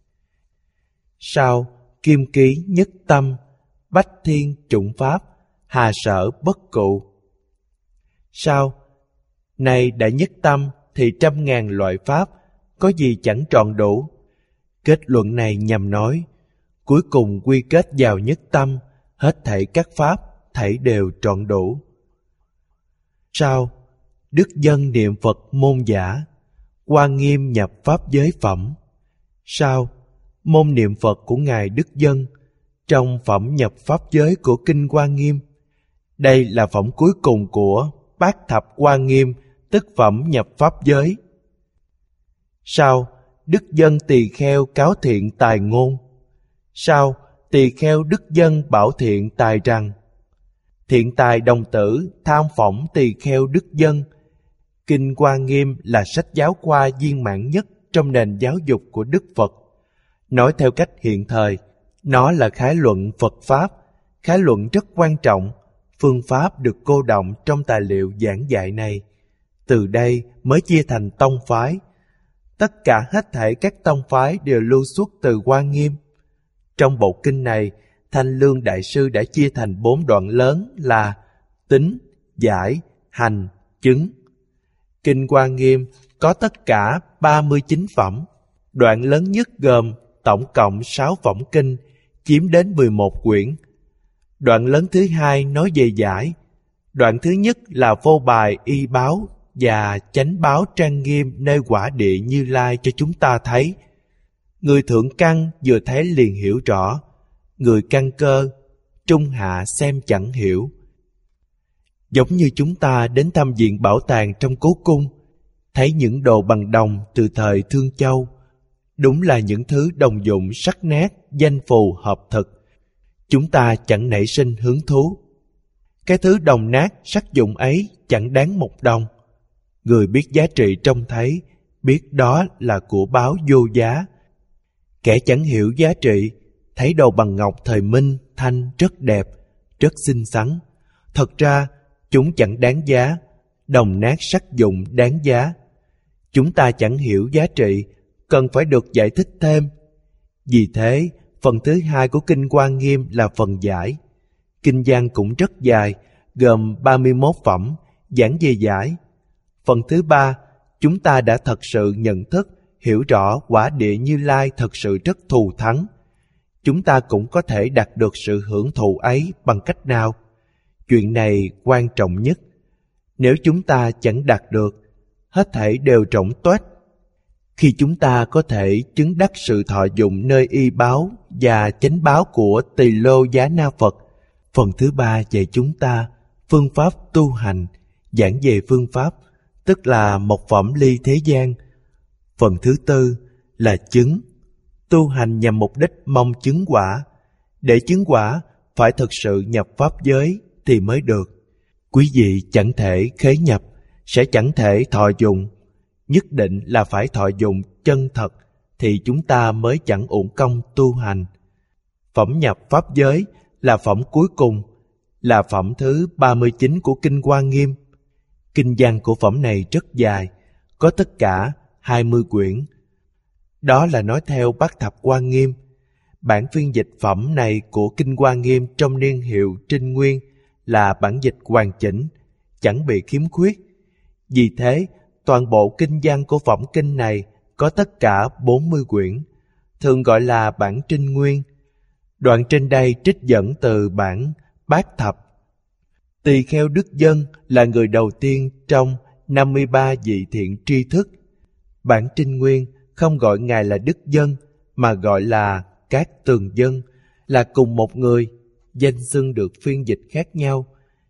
Sau kim ký nhất tâm, bách thiên chủng pháp, hà sở bất cụ. Sau này đã nhất tâm thì 100.000 loại pháp, có gì chẳng trọn đủ. Kết luận này nhằm nói, cuối cùng quy kết vào nhất tâm, hết thảy các pháp, thảy đều trọn đủ. Sau đức dân niệm Phật môn giả, Hoa Nghiêm nhập pháp giới phẩm. Sau môn niệm Phật của Ngài Đức Dân, trong phẩm nhập pháp giới của Kinh Hoa Nghiêm. Đây là phẩm cuối cùng của Bát Thập Hoa Nghiêm, tức phẩm nhập pháp giới. Sau Đức Dân Tỳ Kheo cáo thiện tài ngôn. Sau Tỳ Kheo Đức Dân bảo thiện tài rằng, thiện tài đồng tử tham phỏng Tỳ Kheo Đức Dân. Kinh Hoa Nghiêm là sách giáo khoa viên mãn nhất trong nền giáo dục của Đức Phật. Nói theo cách hiện thời, nó là khái luận Phật Pháp, khái luận rất quan trọng. Phương pháp được cô đọng trong tài liệu giảng dạy này. Từ đây mới chia thành tông phái. Tất cả hết thảy các tông phái đều lưu xuất từ Hoa Nghiêm. Trong bộ kinh này, Thanh Lương Đại Sư đã chia thành 4 đoạn lớn là tính, giải, hành, chứng. Kinh Hoa Nghiêm có tất cả 39 phẩm. Đoạn lớn nhất gồm tổng cộng 6 phẩm kinh, chiếm đến 11 quyển. Đoạn lớn thứ hai nói về giải. Đoạn thứ nhất là phô bày y báo và chánh báo trang nghiêm nơi quả địa Như Lai cho chúng ta thấy. Người thượng căn vừa thấy liền hiểu rõ, người căn cơ, trung hạ xem chẳng hiểu. Giống như chúng ta đến thăm viện bảo tàng trong cố cung, thấy những đồ bằng đồng từ thời Thương Châu. Đúng là những thứ đồng dụng sắc nét, danh phù hợp thực. Chúng ta chẳng nảy sinh hứng thú. Cái thứ đồng nát sắc dụng ấy chẳng đáng 1 đồng. Người biết giá trị trông thấy, biết đó là của báo vô giá. Kẻ chẳng hiểu giá trị thấy đồ bằng ngọc thời Minh Thanh rất đẹp, rất xinh xắn. Thật ra chúng chẳng đáng giá, đồng nát sắc dụng đáng giá. Chúng ta chẳng hiểu giá trị, cần phải được giải thích thêm. Vì thế, phần thứ hai của Kinh Hoa Nghiêm là phần giải. Kinh văn cũng rất dài, gồm 31 phẩm, giảng về giải. Phần thứ ba, chúng ta đã thật sự nhận thức, hiểu rõ quả địa Như Lai thật sự rất thù thắng. Chúng ta cũng có thể đạt được sự hưởng thụ ấy bằng cách nào? Chuyện này quan trọng nhất. Nếu chúng ta chẳng đạt được, hết thảy đều rỗng tuếch. Khi chúng ta có thể chứng đắc sự thọ dụng nơi y báo và chánh báo của Tỳ Lô Giá Na Phật, phần thứ ba dạy chúng ta phương pháp tu hành, giảng về phương pháp, tức là một phẩm ly thế gian. Phần thứ tư là chứng, tu hành nhằm mục đích mong chứng quả. Để chứng quả, phải thực sự nhập pháp giới thì mới được. Quý vị chẳng thể khế nhập, sẽ chẳng thể thọ dụng. Nhất định là phải thọ dụng chân thật thì chúng ta mới chẳng uổng công tu hành. Phẩm nhập pháp giới là phẩm cuối cùng, là phẩm thứ 39 của Kinh Hoa Nghiêm. Kinh văn của phẩm này rất dài, có tất cả 20 quyển. Đó là nói theo Bát Thập Hoa Nghiêm. Bản phiên dịch phẩm này của Kinh Hoa Nghiêm trong niên hiệu Trinh Nguyên là bản dịch hoàn chỉnh, chẳng bị khiếm khuyết. Vì thế, toàn bộ kinh văn của phẩm kinh này có tất cả 40 quyển, thường gọi là bản Trinh Nguyên. Đoạn trên đây trích dẫn từ bản Bát Thập. Tỳ Kheo Đức Dân là người đầu tiên trong 53 vị thiện tri thức. Bản Trinh Nguyên không gọi Ngài là Đức Dân, mà gọi là Cát Tường Dân, là cùng một người, danh xưng được phiên dịch khác nhau.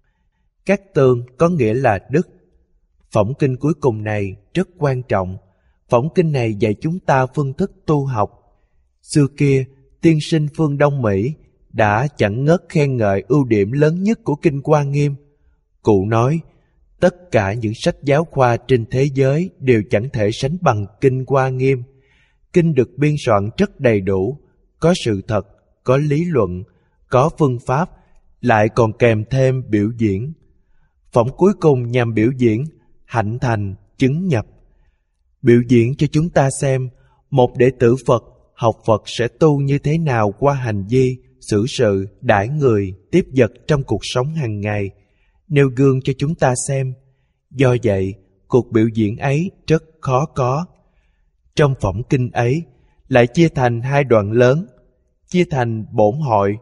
Cát Tường có nghĩa là Đức. Phẩm kinh cuối cùng này rất quan trọng. Phẩm kinh này dạy chúng ta phương thức tu học. Xưa kia, tiên sinh phương Đông Mỹ đã chẳng ngớt khen ngợi ưu điểm lớn nhất của Kinh Hoa Nghiêm. Cụ nói, tất cả những sách giáo khoa trên thế giới đều chẳng thể sánh bằng Kinh Hoa Nghiêm. Kinh được biên soạn rất đầy đủ, có sự thật, có lý luận, có phương pháp, lại còn kèm thêm biểu diễn. Phẩm cuối cùng nhằm biểu diễn hạnh thành, chứng nhập. Biểu diễn cho chúng ta xem một đệ tử Phật học Phật sẽ tu như thế nào qua hành vi, xử sự, đãi người, tiếp vật trong cuộc sống hàng ngày, nêu gương cho chúng ta xem. Do vậy, cuộc biểu diễn ấy rất khó có. Trong phẩm kinh ấy lại chia thành hai đoạn lớn, chia thành bổn hội,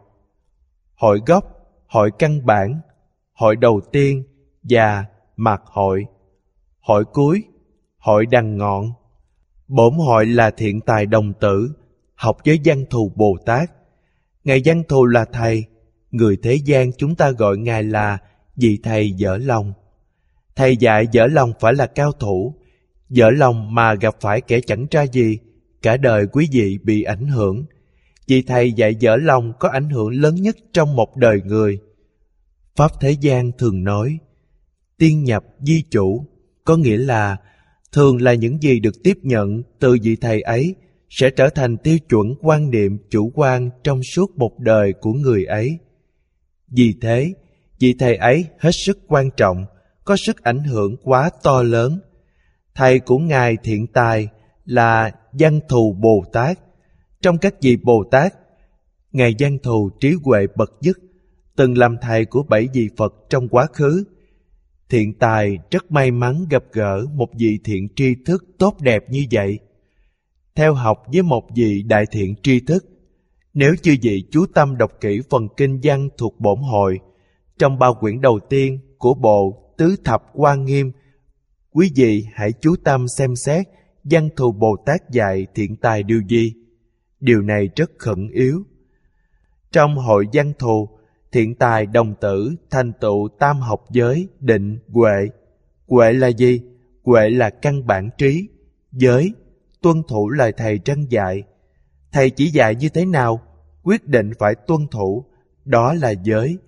hội gốc, hội căn bản, hội đầu tiên và mạt hội, hội cuối, hội đằng ngọn. Bổn hội là Thiện Tài Đồng Tử, học với Văn Thù Bồ Tát. Ngài Văn Thù là thầy, người thế gian chúng ta gọi Ngài là vị thầy dở lòng. Thầy dạy dở lòng phải là cao thủ. Dở lòng mà gặp phải kẻ chẳng ra gì, cả đời quý vị bị ảnh hưởng. Vị thầy dạy dở lòng có ảnh hưởng lớn nhất trong một đời người. Pháp thế gian thường nói tiên nhập di chủ, có nghĩa là thường là những gì được tiếp nhận từ vị thầy ấy sẽ trở thành tiêu chuẩn quan niệm chủ quan trong suốt một đời của người ấy. Vì thế, vị thầy ấy hết sức quan trọng, có sức ảnh hưởng quá to lớn. Thầy của Ngài Thiện Tài là Văn Thù Bồ Tát. Trong các vị Bồ Tát, Ngài Văn Thù trí huệ bậc nhất, từng làm thầy của 7 vị Phật trong quá khứ. Thiện Tài rất may mắn gặp gỡ một vị thiện tri thức tốt đẹp như vậy. Theo học với một vị đại thiện tri thức, nếu chư vị chú tâm đọc kỹ phần kinh văn thuộc bổn hội, trong 3 quyển đầu tiên của bộ Tứ Thập Hoa Nghiêm, quý vị hãy chú tâm xem xét Văn Thù Bồ Tát dạy Thiện Tài điều gì. Điều này rất khẩn yếu. Trong hội Văn Thù, Thiện Tài đồng tử thành tựu tam học giới, định, huệ. Huệ là gì? Huệ là căn bản trí. Giới, tuân thủ lời thầy răn dạy. Thầy chỉ dạy như thế nào, quyết định phải tuân thủ, đó là giới.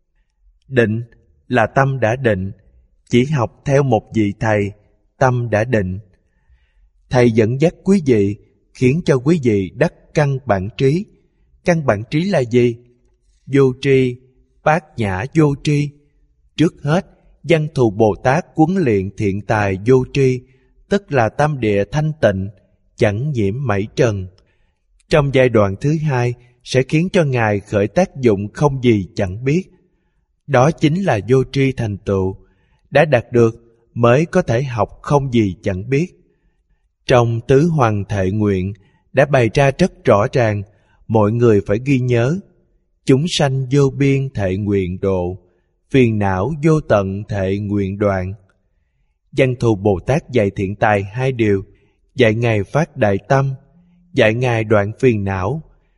Định là tâm đã định, chỉ học theo một vị thầy, tâm đã định. Thầy dẫn dắt quý vị, khiến cho quý vị đắc căn bản trí. Căn bản trí là gì? Vô tri, bát nhã vô tri. Trước hết, Văn Thù Bồ Tát huấn luyện thiện tài vô tri, tức là tâm địa thanh tịnh, chẳng nhiễm mảy trần. Trong giai đoạn thứ hai sẽ khiến cho Ngài khởi tác dụng không gì chẳng biết. Đó chính là vô tri thành tựu. Đã đạt được mới có thể học không gì chẳng biết. Trong Tứ Hoằng Thệ Nguyện đã bày ra rất rõ ràng, mọi người phải ghi nhớ: chúng sanh vô biên thệ nguyện độ, phiền não vô tận thệ nguyện đoạn. Văn Thù Bồ Tát dạy thiện tài hai điều: dạy Ngài phát đại tâm, dạy Ngài đoạn phiền não.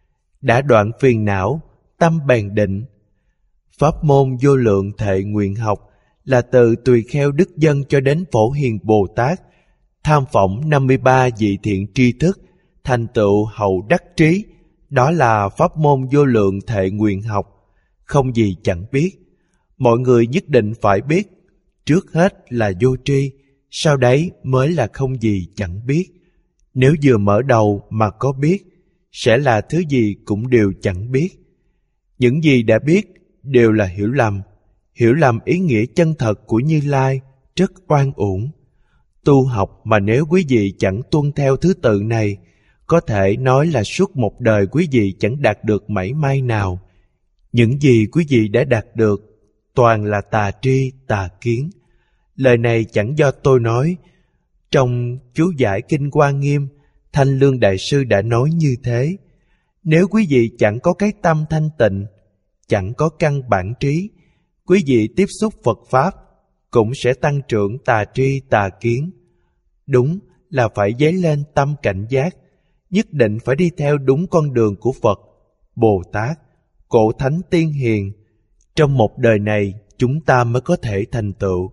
Đã đoạn phiền não, tâm bèn định. Pháp môn vô lượng thệ nguyện học là từ Tùy Kheo Đức Dân cho đến Phổ Hiền Bồ Tát, tham phỏng 53 vị thiện tri thức, thành tựu hậu đắc trí. Đó là pháp môn vô lượng thệ nguyện học, không gì chẳng biết. Mọi người nhất định phải biết. Trước hết là vô tri, sau đấy mới là không gì chẳng biết. Nếu vừa mở đầu mà có biết, sẽ là thứ gì cũng đều chẳng biết. Những gì đã biết đều là hiểu lầm. Hiểu lầm ý nghĩa chân thật của Như Lai rất oan uổng. Tu học mà nếu quý vị chẳng tuân theo thứ tự này, có thể nói là suốt một đời quý vị chẳng đạt được mảy may nào. Những gì quý vị đã đạt được toàn là tà tri, tà kiến. Lời này chẳng do tôi nói. Trong chú giải Kinh Hoa Nghiêm, Thanh Lương Đại Sư đã nói như thế. Nếu quý vị chẳng có cái tâm thanh tịnh, chẳng có căn bản trí, quý vị tiếp xúc Phật Pháp cũng sẽ tăng trưởng tà tri, tà kiến. Đúng là phải dấy lên tâm cảnh giác, nhất định phải đi theo đúng con đường của Phật, Bồ Tát, cổ thánh tiên hiền. Trong một đời này chúng ta mới có thể thành tựu.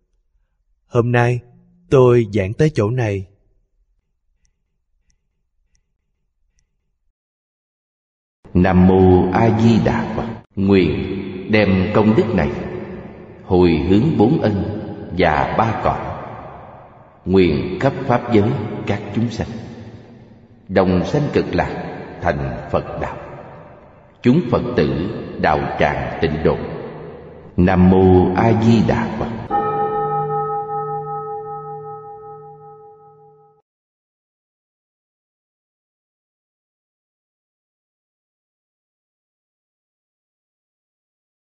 Hôm nay tôi giảng tới chỗ này. Nam Mô A Di Đà Phật. Nguyện đem công đức này hồi hướng bốn ân và ba cõi, nguyện khắp pháp giới các chúng sanh đồng sanh cực lạc thành Phật đạo, chúng Phật tử đạo tràng tịnh độ. Nam Mô A Di Đà Phật.